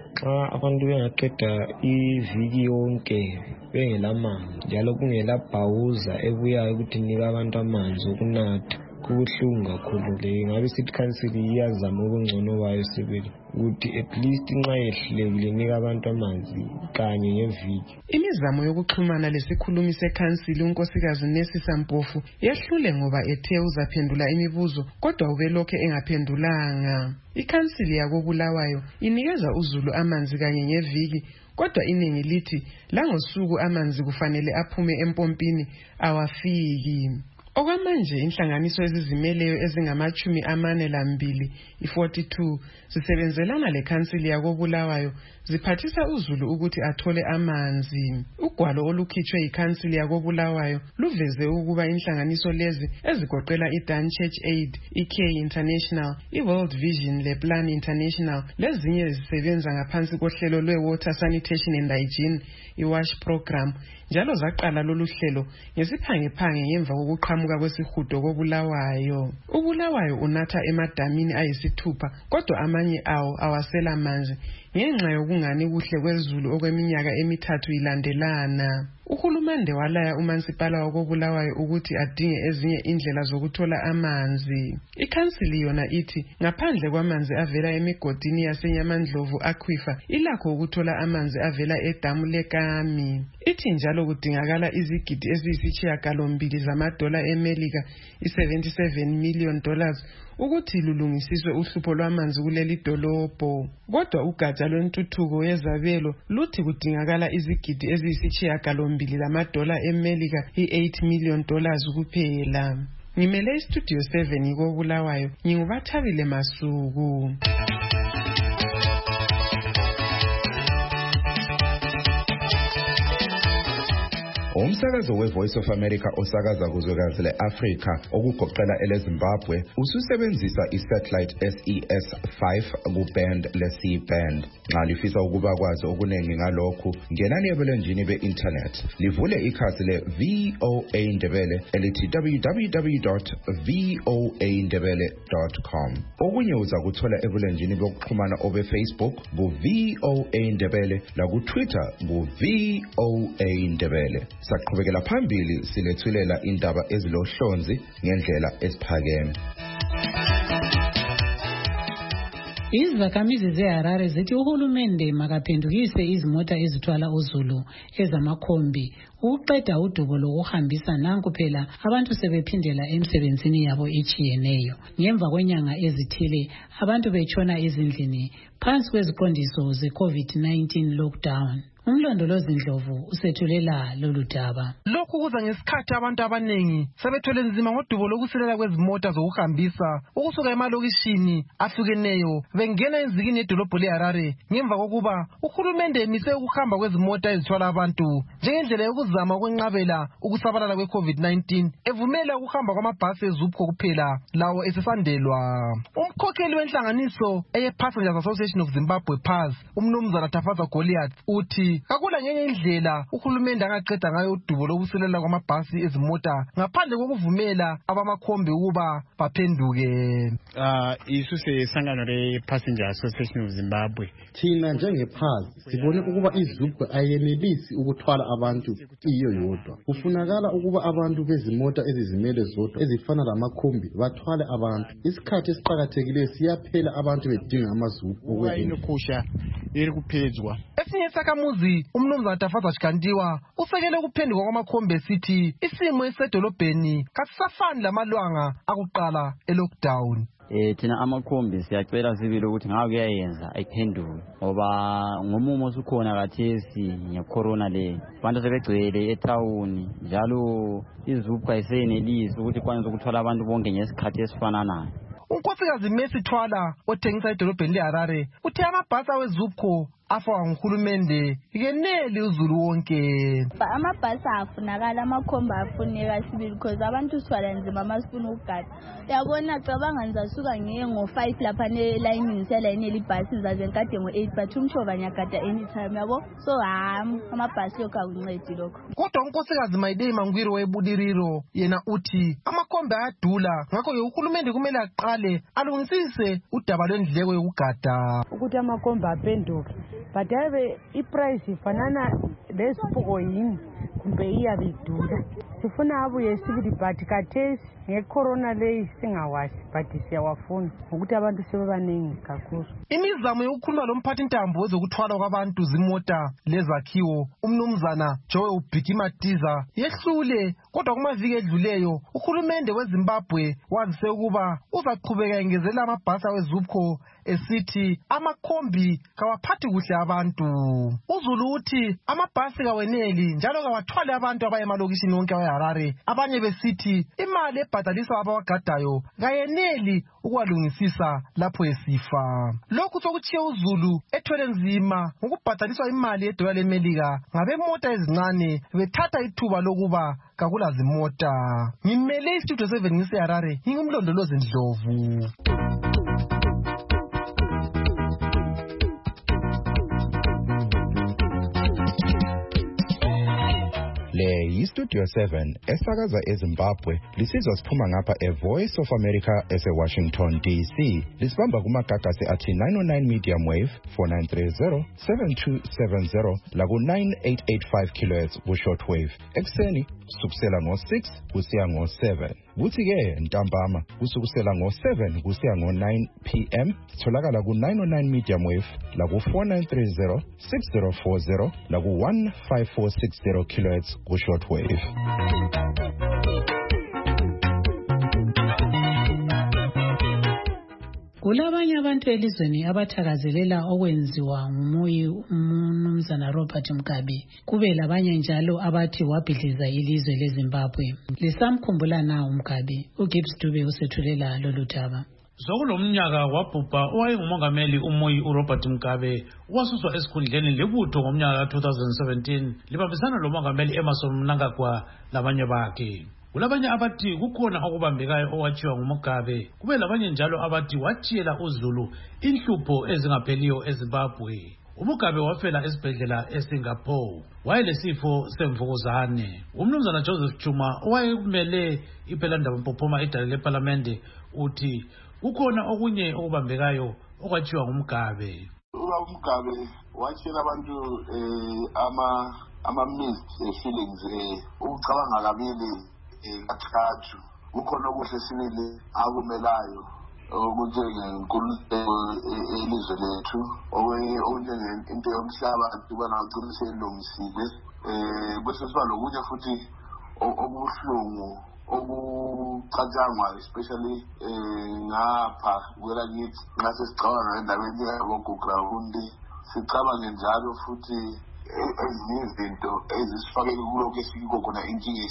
xa abantu bengaqeda iviki yonke bengelamanzi njalo kungelabhawuza ebuyayo ukuthi nika abantu amanzi okunatha kubuhlungu kakhulu le. Ngabe sithi council iyazama ubungcono bayo sibili ukuthi at least nxa yehlulekile nika abantu amanzi kanye ngeviki. Imizamo yokuxhumana lesikhulumi sekhansili unkosikazi Nesisa Mpofu yehlule ngoba ethe uzaphendula imibuzo kodwa ubelokhe engaphendulanga. Ikhansili yako Bulawayo inikeza uZulu amanzi kanye ngeviki kodwa iningi lithi langosuku amanzi kufanele aphume empompini awafiki. Okwamanje inhlanganiso ezizimeleyo ezingamachumi amane lambili i-forty-two zisebenzelana lekhansili yako Bulawayo ziphathisa uZulu ukuthi athole amanzi. Ugwalo olukhitshwe ikhansili yako Bulawayo luveze ukuba inhlanganiso lezi ezigoqela iDan Church Aid, iCare International, iWorld Vision lePlan International lezinye zisebenza ngaphansi kohlelo lwe-Water Sanitation and Hygiene iWASH program njalo zaqala lolu hlelo ngesiphangephange ngemva kokuqhamuka kwesihudo koBulawayo. uBulawayo unatha emadamini ayisithupha kodwa amanye awo awasela manje ngenxa yokungani kuhle kwezulu okweminyaka emithathu ilandelana. Uhulumende walaya umansipala wako Bulawayo ukuthi adinge ezinye indlela zokuthola amanzi. Ikhansili yona ithi ngaphandle kwamanzi avela emigodini yaseNyamandlovu aquifer ilakho ukuthola amanzi avela edamu leKami. Ithi njalo kudingakala izigidi eziyisishiyagalombili zamadola eMelika i-seventy-seven million dollars ukuthi lulungisiswe uhlupho lwamanzi kuleli dolobho. Kodwa ugatsha lwentuthuko yezabelo luthi kudingakala izigidi eziyisishiyagalombili lamadola eMelika i-eight million dollars kuphela. Ngimele istudio seven iko Bulawayo ngingubathabile Masuku. Umsakazo we-Voice of America osakaza kuzwekazi le-Afrika okugoqela ele-Zimbabwe ususebenzisa i-satellite S E S five ku-band le-C band. Nxa lifisa ukuba kwazi okuningi ngalokhu ngenani ebulenjini be-internet livule ikhasi le-V O A Ndebele elithi w w w dot voa ndebele dot com. Okunye uza kuthola ebulenjini bokuxhumana obe-Facebook ku-V O A Ndebele laku-Twitter ku-V O A Ndebele. Saqhubekela phambili silethulela indaba ezilohlonzi ngendlela esiphakeme. Izakhamizi zeHarare zithi uhulumende makaphendukise izimota ezithwala uZulu ezamakhombi ukuqeda udubo lokuhambisa nanku phela abantu sebephindela emsebenzini yabo etshiyeneyo ngemva kwenyanga ezithile abantu betshona ezindlini phansi kweziqondiso ze-COVID nineteen lockdown. Umlondolozi Ndlovu usethulela lolu daba. Lokhu kuza ngesikhathi abantu abanengi sebethwele nzima ngodubo lokusilela kwezimota zokuhambisa ukusuka emalokishini ahlukeneyo bengena ezikini edolobho leHarare ngemva kokuba uhulumende emise ukuhamba kwezimota ezithwala abantu njengendlela yokuzama ukwenqabela ukusabalala kwe-COVID nineteen evumela ukuhamba kwamabhasi ezupho kuphela lawo esesandelwa. Umkhokheli wenhlanganiso eye-Passengers Association of Zimbabwe P A Z umnumzana Tafaza Goliath uthi kakula ngenye indlela uhulumende angaqeda ngayo udubo lokusilela kwamabhasi ezimota ngaphandle kokuvumela abamakhombi ukuba baphenduke. Ah isu sesangano le-Passenger Association of Zimbabwe thina njenge-P A Z sibone ukuba iZubwe ayenelisi ukuthwala abantu iyo yodwa. Kufunakala ukuba abantu bezimota ezizimele zodwa ezifana lamakhombi bathwale abantu. Isikhathi esiqakathekileyo siyaphela abantu bedinga amazubwe okwenye iri kuphezwa. Esinye isakhamuzi umnumzana Tafaza Chikandiwa usekele ukuphendukwa kwamakhombi esithi isimo esedolobheni kasisafani lamalwanga akuqala e-lockdown. Eh thina amakhombi siyacela sibili ukuthi ngabe kuyayenza ayiphenduke ngoba ngomumo osukhona kathesi ngecorona le abantu sebegcwele etown njalo iZubwe ayisenelisi ukuthi kwanele ukuthwala abantu bonke ngesikhathi esifananayo. Unkosikazi Messi Thwala othengisa edolobheni leHarare uthi amabhasi weZubwe afakwa nguhulumende ikeneli uZulu wonke. Amabhasi afunakala amakhomba afuneka sibili because abantu sithwala nzima masifuna ukugada. Uyabona cabanga ngizasuka ngiye ngo five lapha ne line ngiselayini libhasi zaze ngikade ngo eight but umshova nyagada anytime yabo. So ham amabhasi lokho akuncedi lokho. Kodwa unkosikazi Mayidei Mangwiro weBudiriro yena uthi amakhomba ayadula ngakho ke uhulumende kumele aqale alungisise udaba lwendleko yokugada ukuthi amakhomba aphenduke. but ave iprice ifanana leziphuko yini kumbe iyabe idura. Sifuna abuye sibili but kathesi ngecorona leyi singawasi but siyawafuna ngokuthi abantu sebebaningi kakhulu. Imizamo yokukhuluma lomphathi ntambo wezokuthwala kwabantu zimota lezakhiwo umnumzana Joe Ubhikimatiza yehlule, kodwa kumaviki edluleyo uhulumende weZimbabwe wazise ukuba uzaqhubeka engezela amabhasi weZupco esithi amakhombi kawaphathi kuhle abantu. uZulu uthi amabhasi kaweneli njalo kawathwale abantu abaya emalokishini wonke aweHarare, abanye besithi imali ebhadaliswa abawagadayo kayeneli ukwalungisisa lapho esifa. Lokhu sokutshiye uZulu ethwele nzima ngokubhadaliswa imali yedola leMelika ngabemota ezincane bethatha ithuba lokuba kakula zimota. Ngimele istudio seven ngiseHarare, ngingumlondolozi Ndlovu. Le yiStudio seven esakaza eZimbabwe lisizwa siphuma ngapha eVoice of America eseWashington D C. Lisibamba kumagagasi athi nine oh nine medium wave four nine three zero seven two seven zero laku nine eight eight five kilohertz ku shortwave. Ekseni sukusela ngo six kusiya ngo seven. Kuthi ke ntambama kusukusela ngo seven kusiya ngo nine p m sitholakala ku nine oh nine medium wave laku four nine three zero six zero four zero laku one five four six zero kilohertz ku shortwave. Kulabanye abantu elizweni abathakazelela okwenziwa ngumuyi umnumzana Robert Mugabe, kube labanye njalo abathi wabhidliza ilizwe leZimbabwe. Lisamkhumbula na uMugabe. uGibbs Dube usethulela lolu daba. Sokulomnyaka wabhubha owayengumongameli umuyi uRobert Mugabe wasuswa esikhundleni libutho ngomnyaka two thousand seventeen libambisana lomongameli Emmerson Mnangagwa labanye bakhe. Kulabanye abathi kukhona okubambekayo owachiwa nguMugabe, kube labanye njalo abathi wathiyela uZulu inhlupho ezingapheliyo eZimbabwe. uMugabe wafela esibhedlela eSingapore, wayelesifo semvukuzane. Umnumzana Joseph Chuma owayekumele iphelandaba mpophoma edale leParlamente uthi kukhona okunye okubambekayo okwachiwa nguMugabe. uMugabe watshela abantu eh ama ama mixed feelings eh ukucabanga kabili kathathu. Kukhona okuhle sibili akumelayo okunjengenkulumo elizwe lethu okunjengento yomhlaba kubana ugcina selungisile eh bese siba lokunye futhi okubuhlungu okucatshangwa especially eh ngapha kwela ngithi nxa sesicabanga endaweni yabo ground sicabanga njalo futhi ezinye izinto ezisifake kuloko esikho khona inkinga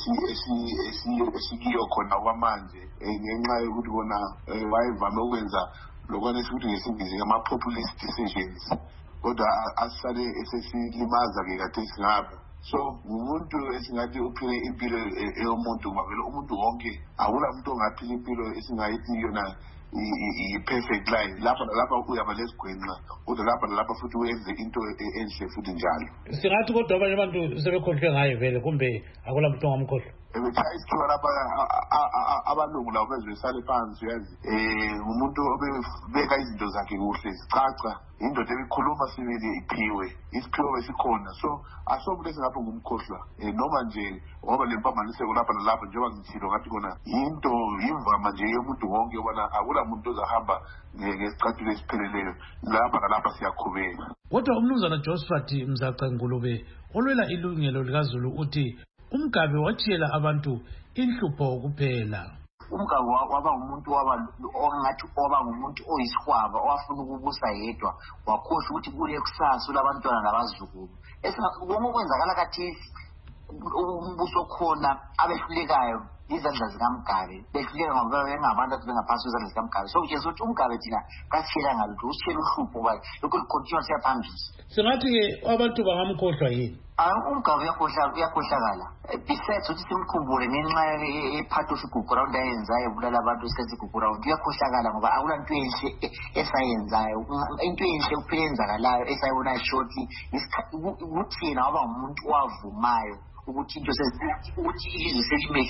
esikiyo khona kwamanje ngenxa yokuthi bona wayevame ukwenza lokwane futhi ngesingisi ama-populist decisions, kodwa asale esesilimaza-ke kade singapha. So umuntu esingathi uphile impilo eyomuntu mavele umuntu wonke akula muntu ongaphila impilo esingayithi yona i-perfect life. Lapha lapha uyaba lesigwenxa kodwa lapha lapha futhi wenze into enhle futhi njalo. Singathi kodwa abanye abantu sebekhohlwe ngaye vele kumbe akula muntu ongamkhohlwa. Ebethayi isithiwa lapha abalungu labo bezwesale phansi uyazi um umuntu obebeka izinto zakhe kuhle zicaca, indoda ebikhuluma sibili iphiwe, isiphiwo besikhona. So asomuntu esingapho ngumkhohlwa noma nje ngoba le mpambaniseko lapha nalapha njengoba ngithilo ngathi kona into yimvama nje yomuntu wonke ubona akula muntu ozahamba ngesicathulo esipheleleyo. Lapha nalapha siyakhubeka. Kodwa umnumzana Josephat Mzaca Ngulube olwela ilungelo likaZulu uthi uMugabe wathiyela abantu inhlupho kuphela. uMugabe waba umuntu waba ongathi oba ngumuntu oyisikhwaba owafuna ukubusa yedwa, wakhohlwa ukuthi kule kusasa labantwana nabazukulu. Esingakwenzakala kathesi umbuso khona abehlulekayo izandla zikaMugabe, behluleka ngoba bengabantu abengaphansi kwezandla zikaMugabe. So nje sokuthi uMugabe thina kasitshela ngalutho, usitshela uhlupho kwayo lokho licontinue siya phambili. Singathi-ke abantu bangamkhohlwa yini? uMugabe uyakhohlakala. Besides ukuthi simkhumbule ngenxa ephathi osigugu round ayenzayo bulala abantu isikhathi igugu round, uyakhohlakala ngoba akula nto enhle esayenzayo. Into enhle kuphela enzakalayo esayibona shortly ukuthi yena waba umuntu owavumayo ukuthi into ukuthi ilizwe selimehlukile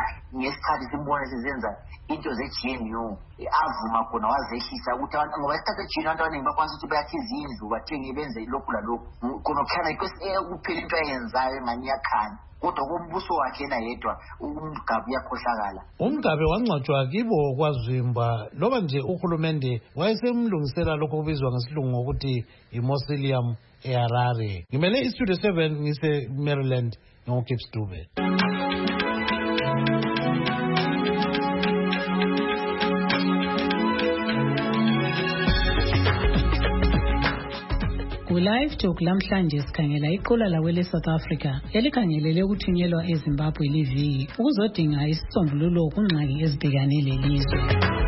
ngesikhathi simbone sizenza into ze-G N U avuma khona wazehlisa ukuthi abantu ngoba isikhathi se-G N U abantu abaningi bakwanisa ukuthi bayakhe izindlu bathenge benze lokhu lalokhu khona kukhanya kuphela into ayenzayo engani iyakhanya kodwa kombuso wakhe yena yedwa uMgabe uyakhohlakala. uMgabe wangcwatshwa kibo kwaZimba loba nje uhulumende wayesemlungisela lokho kubizwa ngesilungu ngokuthi i-mausoleum eHarare. Ngimele istudio seven ngise Maryland ngoKips Dube. Live Talk lamhlanje sikhangela iqula lawele South Africa elikhangelele ukuthunyelwa eZimbabwe liviki ukuzodinga isisombululo kungxaki ezibhekane lelizwe.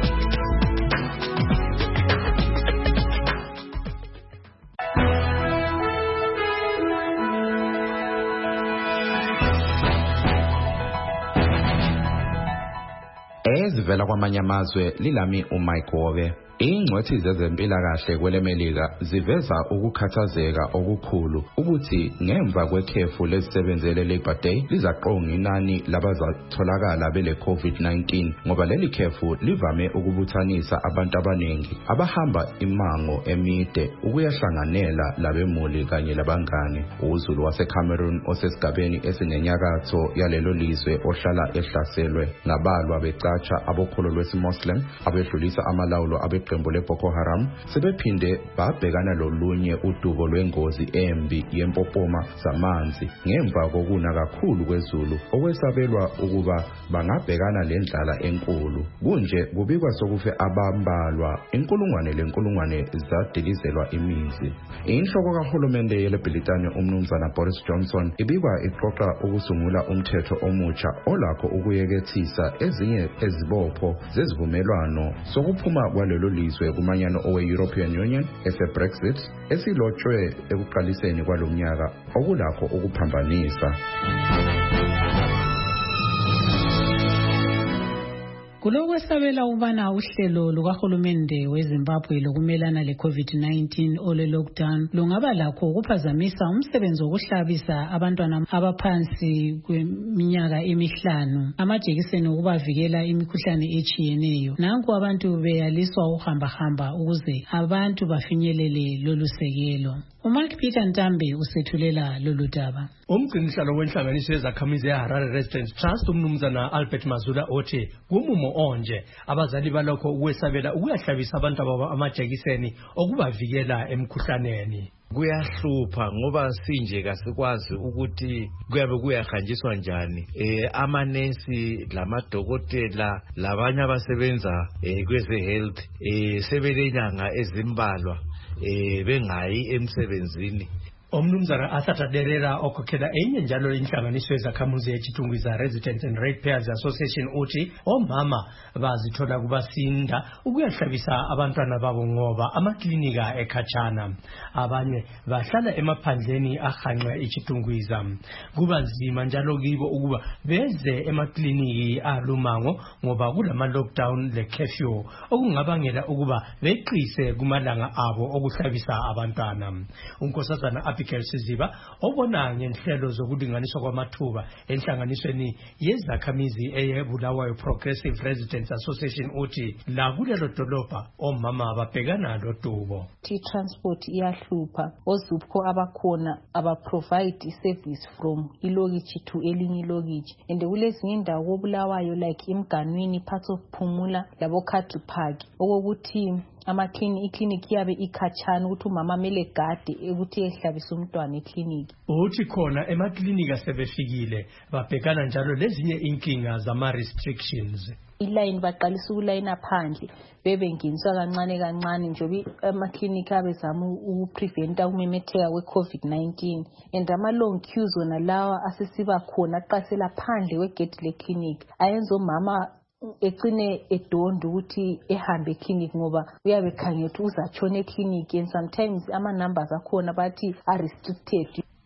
Ezivela kwamanye amazwe lilami uMike Wobe. Ingcwethi zezempilakahle kwelemelika ziveza ukukhathazeka okukhulu ukuthi ngemva kwekhefu lesebenzele Labor Day lizaqonga inani labazatholakala bele COVID nineteen ngoba leli khefu livame ukubuthanisa abantu abaningi abahamba imango emide ukuyahlanganela labemuli kanye labangane. UZulu waseCameroon osesigabeni esinenyakatho yalelo lizwe ohlala ehlaselwe ngabalwa becatsha abokholo lwesiMuslim abedlulisa amalawulo abe iqembu leBoko Haram sebephinde babhekana lolunye udubo lwengozi embi yempopoma zamanzi ngemva kokuna kakhulu kwezulu okwesabelwa ukuba bangabhekana lendlala enkulu. Kunje kubikwa sokufe abambalwa inkulungwane lenkulungwane zadilizelwa imizi. Inhloko kahulumende yeleBritani umnumzana Boris Johnson ibikwa ixoxa ukusungula umthetho omutsha olakho ukuyekethisa ezinye ezibopho zezivumelwano sokuphuma kwalelo lizwe kumanyano owe-European Union ese-Brexit esilotshwe ekuqaliseni kwalomnyaka okulakho ukuphambanisa. Kulokwesabela ubana uhlelo lukahulumende weZimbabwe lokumelana le-COVID nineteen ole lockdown lungaba lakho ukuphazamisa umsebenzi wokuhlabisa abantwana abaphansi kweminyaka emihlanu amajekiseni okubavikela imikhuhlane etshiyeneyo. Nanku abantu beyaliswa uhamba-hamba ukuze abantu bafinyelele lolu sekelo. uMark Peter Ntambe usethulela lolu daba. Umgcinisihlalo wenhlanganiso yezakhamizi eHarare Residents Trust umnumzana Albert Mazula othi kumumo onje abazali balokho ukwesabela ukuyahlabisa abantu ababo amajekiseni okubavikela emkhuhlaneni. Kuyahlupha ngoba sinje kasikwazi ukuthi kuyabe kuyahanjiswa njani eh amanesi lamadokotela labanye abasebenza eh kweze health eh sebelenyanga ezimbalwa eh bengayi emsebenzini. Omnumzana Asataderera okhokhela enye njalo inhlanganiso yezakhamuzi yechitungwiza Residents and Ratepayers Association uthi omama bazithola kubasinda ukuyahlabisa abantwana babo ngoba amaklinika ekhatshana abanye bahlala emaphandleni ahanqwe ichitungwiza kuba nzima njalo kibo ukuba beze emakliniki alumango ngoba kulama lockdown le curfew okungabangela ukuba beqise kumalanga abo okuhlabisa abantwana. Unkosazana Abigail Siziba obona ngenhlelo zokulinganiswa kwamathuba enhlanganisweni yezakhamizi eyeBulawayo Progressive Residents Association uthi la kulelo dolobha omama ababhekana lodubo. Ti transport iyahlupha ozupho abakhona aba provide service from ilokichi to elinye ilokichi and kulezinye indawo koBulawayo like imganwini parts of Phumula labo Country Park okokuthi amaklinika iklinika yabe ikhatshana ukuthi umama mele gade ukuthi ehlabisa umntwana eklinika. Uthi khona emaklinika sebefikile babhekana njalo lezinye inkinga zama restrictions. Iline baqalisa ukulayina phandle bebe nginswa kancane kancane njobi amaklinika abezama ukupreventa ukumemetheka kwe-COVID nineteen and ama long queues ona lawa asesiba khona aqasela phandle kwegate leklinika ayenza umama ecine edondo ukuthi ehambe clinic ngoba uyabe khangela ukuthi uzatshona eclinic and sometimes ama numbers akhona bathi are restricted.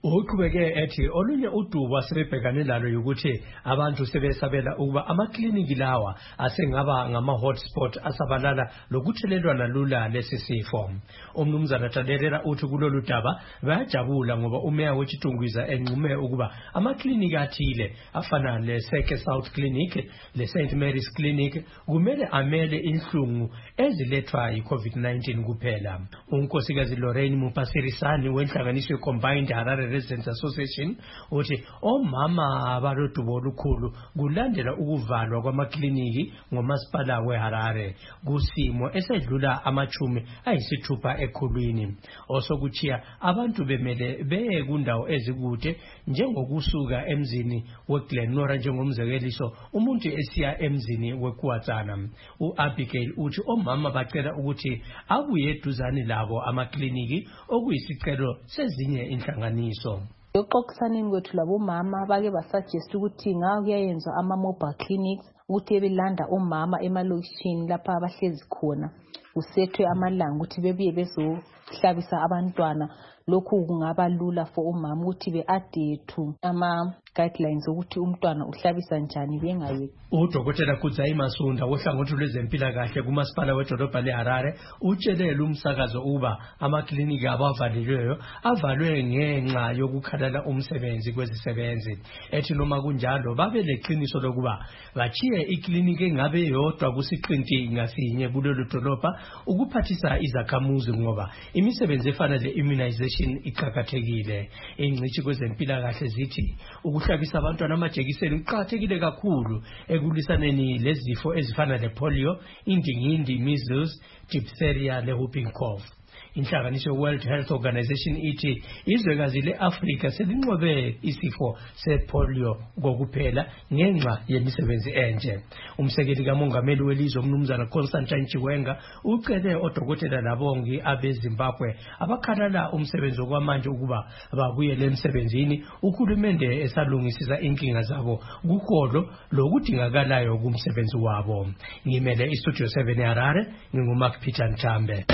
Uqhubeke ethi olunye udubo asebebhekane lalo ukuthi abantu sebesabela ukuba amakliniki lawa asengaba ngama hotspot asabalala lokuthelelwana lula lesi sifo. Umnumzana Taderera uthi kulolu daba bayajabula ngoba umeya weChitungwiza enqume ukuba amakliniki athile afana le Seke South Clinic, le Saint Mary's Clinic kumele amele inhlungu ezilethwa yi-COVID nineteen kuphela. Unkosikazi Lorraine Mupasirisani wenhlanganiso Combined Harare Residents Association uthi omama abarodubo olukhulu kulandela ukuvalwa kwamakliniki ngomasipala weHarare kusimo esedlula amachumi ayisithupha ekhulwini. Osokuchiya abantu bemele beye kundawo ezikude njengokusuka emzini weGlenora njengomzekeliso umuntu esiya emzini weKwatsana. U-Abigail uthi omama bacela ukuthi abuye eduzane labo amakliniki okuyisicelo sezinye inhlanganiso. Yoxoxisaneni kwethu labomama bake basuggest ukuthi ngawo kuyayenzwa ama-mobile clinics ukuthi belanda omama emalokishini lapha abahlezi khona kusethwe amalanga ukuthi bebuye bezohlabisa abantwana. Lokhu kungaba lula for umama ukuthi be-adhethu ama-guidelines ukuthi umntwana uhlabisa njani bengayeki. Udokotela Kudzayi Masunda wohlangothi lwezempilakahle kumasipala wedolobha leHarare utshelele umsakazo uba amakliniki abavalelweyo avalwe ngenxa yokukhalala umsebenzi kwezisebenzi. Ethi noma kunjalo babe leqiniso lokuba bachiye ikliniki engabe yodwa kusiqinti ngasinye kulolu dolobha ukuphathisa izakhamuzi ngoba imisebenzi efana le-immunization iqakathekile. Ingcitshi kwezempilakahle zithi ukuhlabisa abantwana amajekiseni kuqakathekile kakhulu ekulisaneni lezifo ezifana lepolio, indingindi, measles, diphtheria le-whooping cough. Inhlanganiso World Health Organization ithi izwekazi le-Afrika selinqobe isifo sepolio kokuphela ngenxa yemisebenzi enje. Umsekeli kamongameli welizwe umnumzana Constantine Chiwenga ucele odokotela labongi abeZimbabwe abakhalala umsebenzi okwamanje ukuba babuyele emsebenzini uhulumende esalungisisa inkinga zabo kukholo lokudingakalayo kumsebenzi wabo. Ngimele iStudio seven eHarare nginguMark Peter Nthambe.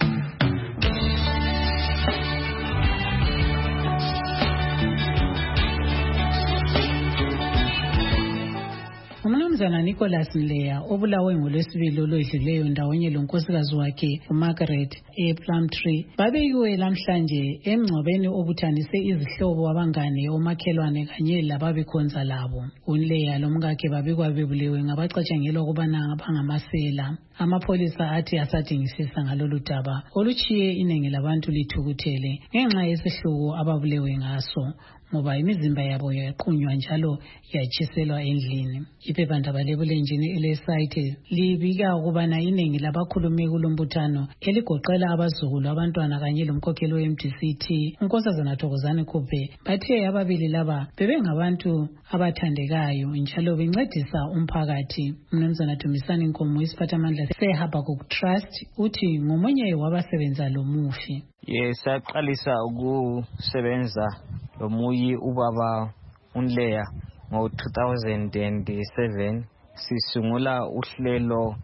Umnumzana Nicholas Nleya obulawe ngolwesibili olwedluleyo ndawonye lonkosikazi wakhe uMargaret ePlumtree babeyiwe lamhlanje emngcwabeni obuthanise izihlobo abangane omakhelwane kanye lababekhonza labo. uNleya lomkakhe babikwa bebulewe ngabacatshangelwa ukubana bangamasela. Amapholisa athi asadingisisa ngalolu daba oluchiye inengi labantu lithukuthele ngenxa yesihluku ababulewe ngaso ngoba imizimba yabo yaqunywa njalo yatshiselwa endlini. Iphephandaba lebulenjini elesite libika ukubana inengi labakhulume kulombuthano eligoqela abazukulu abantwana kanye lomkhokheli we-M D C T unkosazana Thokozani Khuphe bathe ababili laba bebengabantu abathandekayo njalo bencedisa umphakathi. Umnumzana Dumisani Nkomo isiphathamandla seHabakkuk Trust uthi ngomunye wabasebenza lo mufi. Yes, saqalisa ukusebenza lomuyi ubaba uNleya ngo two thousand seven. Sisungula uhlelo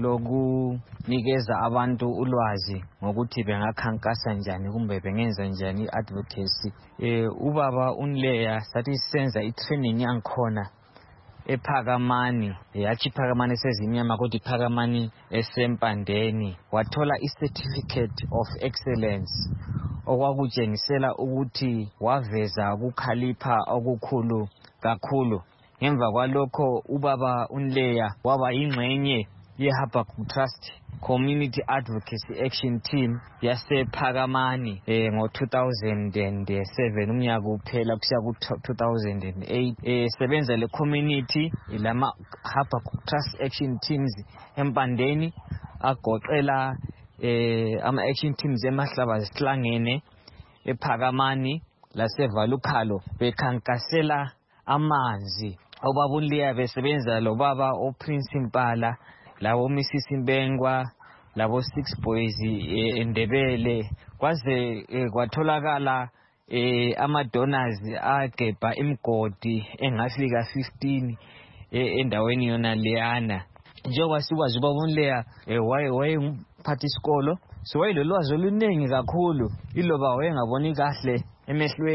lokunikeza abantu ulwazi ngokuthi bengakhankasa njani kumbe bengenza njani advocacy. Eh ubaba uNleya sathi senza itraining yankhona ePhakamani, yachi Phakamani sezimnyama kodwa iPhakamani esempandeni, wathola i-certificate of excellence okwakutshengisela ukuthi waveza ukukhalipha okukhulu kakhulu. Ngemva kwalokho ubaba uNleya waba ingxenye yeHabakkuk Trust Community Advocacy Action Team yasePhakamani eh ngo two thousand seven umnyaka uphela kusiya ku two thousand eight. eh sebenza le community ilama Habakkuk Trust Action Teams empandeni agoqela eh ama action teams emahlaba sihlangene ePhakamani laseValukhalo bekhankasela amanzi. Ubaba uNleya besebenza lo baba oPrince Mpala, labo Missus Mbengwa, labo Six Boys eNdebele, kwaze kwatholakala eh ama donors agebha imgodi engafika fifteen endaweni yona leyana. Njengoba sikwazi ubaba uNleya waye wayemphathi isikolo, so wayelolwazi oluningi kakhulu, iloba wayengaboni kahle emehlweni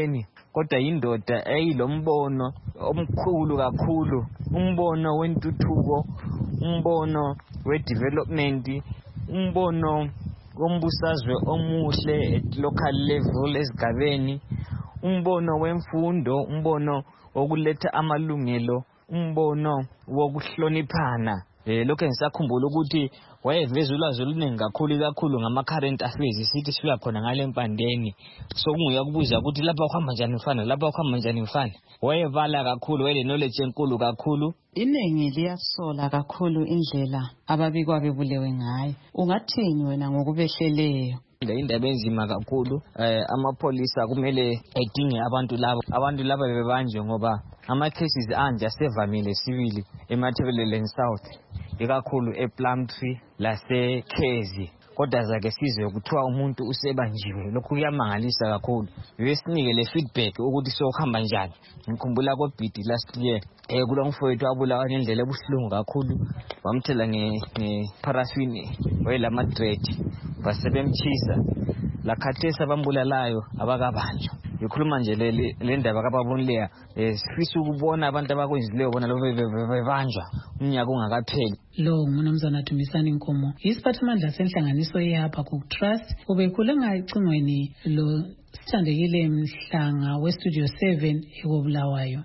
kodwa indoda eyilombono omkhulu kakhulu, umbono wentuthuko, umbono we-development, umbono wombusazwe omuhle at local level esigabeni, umbono wemfundo, umbono wokuletha amalungelo, umbono wokuhloniphana. Eh lokho ngisakhumbula ukuthi wayeveza ulwazi oluningi kakhulu kakhulu ngama current affairs sithi sifika khona ngale mpandeni, so kunguya kubuza ukuthi lapha kuhamba njani mfana, lapha kuhamba njani mfana. Wayevala kakhulu, wayele knowledge enkulu kakhulu. Iningi liyasola kakhulu indlela ababikwa bebulewe ngayo. Ungathini wena ngokubehleleyo? Indaba enzima kakhulu. Eh amapolisa kumele edinge abantu labo abantu laba bebanjwe ngoba ama cases anje asevamile sibili eMatabeleland South, ikakhulu ePlumtree lase Khezi. Kodwa zake sizwe ukuthiwa umuntu usebanjiwe, lokhu kuyamangalisa kakhulu. Besinike le feedback ukuthi sokuhamba njani. Ngikhumbula ko B D last year eh kulo mfowethu abulawa ngendlela ebuhlungu kakhulu, bamthela nge paraffin wayelama dread, basebemchisa. La khathesa bambulalayo abakabanjwa. Ngikhuluma nje le ndaba kababonleya, eh sifisa ukubona abantu abakwenzileyo bona lo bebanjwa unyaka ungakapheli. Lo ngumnumzana Dumisani Nkomo, isiphathamandla senhlanganiso yeHapa Cook Trust, ubekhule ngacingweni lo Sithandekile Mhlanga we Studio seven eKobulawayo.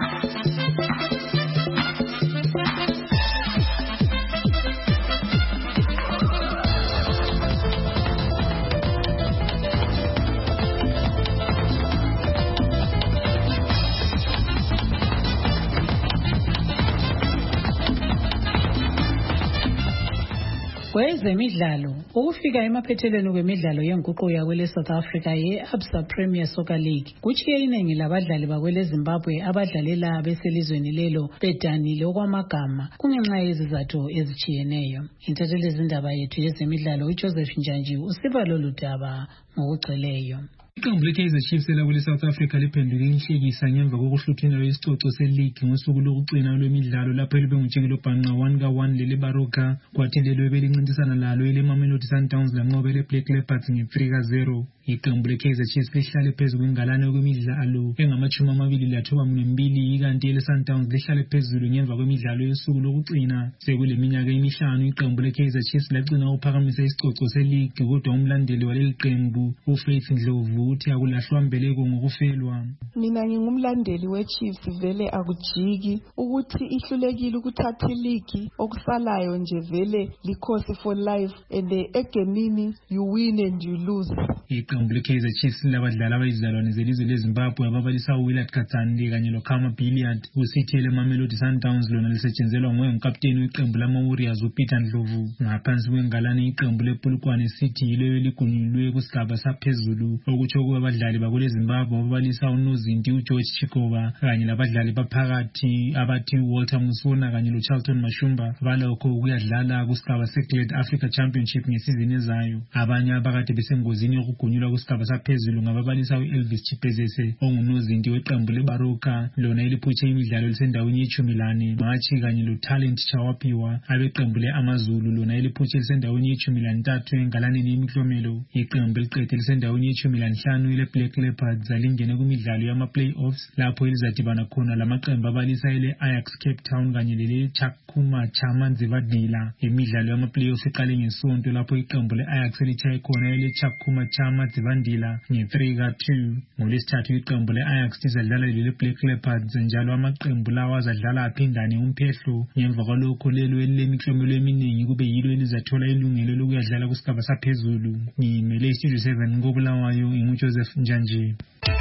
Kwezemidlalo, ukufika emaphethelweni kwemidlalo yenguqu yakwele South Africa ye-Absa Premier Soccer League kuchiye iningi labadlali bakwele Zimbabwe abadlalela beselizweni lelo bedanile okwamagama kungenxa yezizathu ezichiyeneyo. Intatheli yezindaba yethu yezemidlalo uJoseph Njanji usiba lolu daba ngokugcweleyo. Iqembu le-Kaizer Chiefs elakwele South Africa liphenduke inhlekisa ngemva kokuhluthunelwa isicoco se-league ngosuku lokugcina lwemidlalo lapho libe ngujikelo bhanqa one ka one leli Baroka, kwathi lelo ebelincintisana lalo ele-Mamelodi Sundowns lanqoba le-Black Leopards nge-three ka zero. Iqembu le-Kaizer Chiefs lihlale phezu kwengalane kwemidlalo engamachumi amabili lathoba mbili, kanti ele-Sundowns lihlale phezulu ngemva kwemidlalo yosuku lokugcina. Sekule minyaka emihlanu iqembu le-Kaizer Chiefs lagcina ukuphakamisa isicoco se-league, kodwa umlandeli waleli qembu uFaith Ndlovu uthi akulahlwa mbeleko ngokufelwa. Mina ngingumlandeli we-Chiefs, vele akujiki ukuthi ihlulekile ukuthatha iligi, okusalayo nje vele likhosi for life, and egemini you win and you lose. Iqembu le-Kaizer Chiefs labadlali abayizalwane zelizwe leZimbabwe ababalisa uWillard Katsande kanye loKhama Billiard, usithi ele-Mamelodi Sundowns lona lisetshenzelwa ngoyengikapteni weqembu lama-Warriors uPeter Ndlovu. Ngaphansi kwengalane iqembu lePolokwane City yilo eligunyulwe kusigaba saphezulu, okutsho kuba abadlali bakwele Zimbabwe ababalisa uNozinti uGeorge Chikova kanye labadlali baphakathi abathi Walter Musona kanye loCharlton Mashumba balokho ukuyadlala kusigaba seGlad Africa Championship ngesizini ezayo. Abanye abakade besengozini yokugunyulwa kusigaba saphezulu ngababalisa uElvis Chipezese ongunozinti weqembu leBaroka, lona eliphutshe imidlalo lisendaweni yechumi lane, Machi kanye loTalent Chawapiwa abeqembu le-Amazulu lona eliphutshe lisendaweni yechumi lantathu engalaneni yemiklomelo. Iqembu eliqede lisendaweni yechumi lanhlanu ile-Black Leopards alingene kumidlalo yama-playoffs lapho elizadibana khona lamaqembu abalisa ele-Ajax Cape Town kanye lele-Chakuma Chama Nzivadila. Imidlalo yama-playoffs iqale ngesonto lapho iqembu le-Ajax elithaye khona ele-Chakuma Chama Nzivadila nge-three ka two. Ngolesithathu iqembu le-Ajax lizadlala lele-Black Leopards, njalo amaqembu lawa azadlala aphindane umphehlo. Ngemva kwalokho lelo elilemiklomelo eminingi kube yilo elizathola ilungelo lokuyadlala kusigaba saphezulu. Ngimele iStudio seven ngobulawayo nguJoseph Njanji.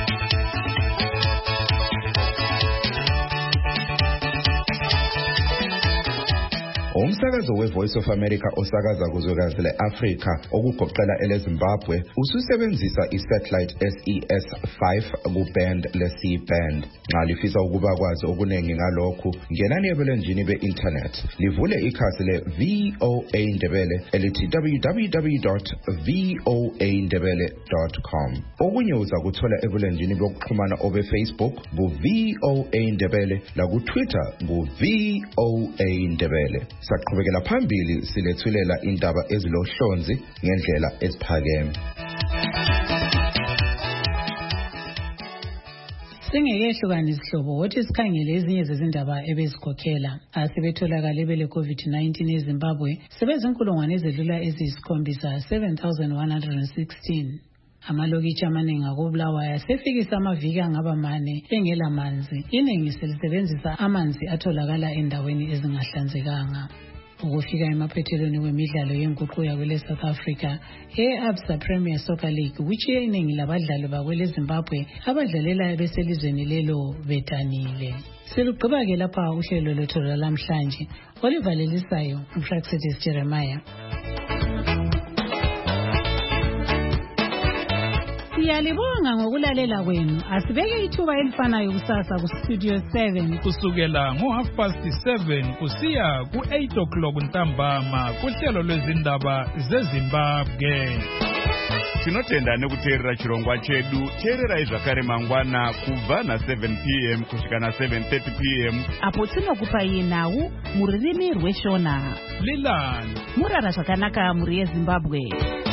Umsakazo we-Voice of America osakaza kuzwekazi le-Afrika okugoqela ele-Zimbabwe ususebenzisa i-satellite S E S five ku-band le-C band. Nxa lifisa ukuba kwazi okuningi ngalokhu, ngenani ebulenjini be-internet livule ikhasi le-V O A Ndebele elithi w w w dot voa ndebele dot com. Okunye uzakuthola ebulenjini bokuxhumana obe-Facebook ku-V O A Ndebele laku-Twitter ku-V O A Ndebele. Saqhubekela phambili silethulela indaba ezilohlonzi ngendlela eziphakeme. Singekehlukanisa isihlobo wothi sikhangele ezinye zezindaba ebezikhokhela asebetholakale bele COVID nineteen eZimbabwe sebezinkulungwane ezedlula eziyisikhombisa seven thousand one hundred sixteen. Amalokitshi amaningi akobulawayo asefikisa amaviki angaba mane engela manzi, iningi selisebenzisa amanzi atholakala endaweni ezingahlanzekanga. Ukufika emaphethelweni kwemidlalo yenguquko yakwele South Africa e-Absa Premier Soccer League, which iningi labadlali bakwele Zimbabwe abadlalela beselizweni lelo bedanile. Silugqiba-ke lapha uhlelo lwethu lwalamhlanje olivalelisayo uPraxedis Jeremiah. Siyalibonga ngokulalela kwenu. Asibeke ithuba elifanayo kusasa ku Studio seven kusukela ngo half past seven kusiya ku eight o'clock ntambama kuhlelo lwezindaba zeZimbabwe. Tinotenda nekuteerera chirongwa chedu. Teerera zvakare mangwana kubva na seven p m kusvika na seven thirty p m apo tinokupai nhau mururimi rweshona. Lilani murara zvakanaka muri yeZimbabwe.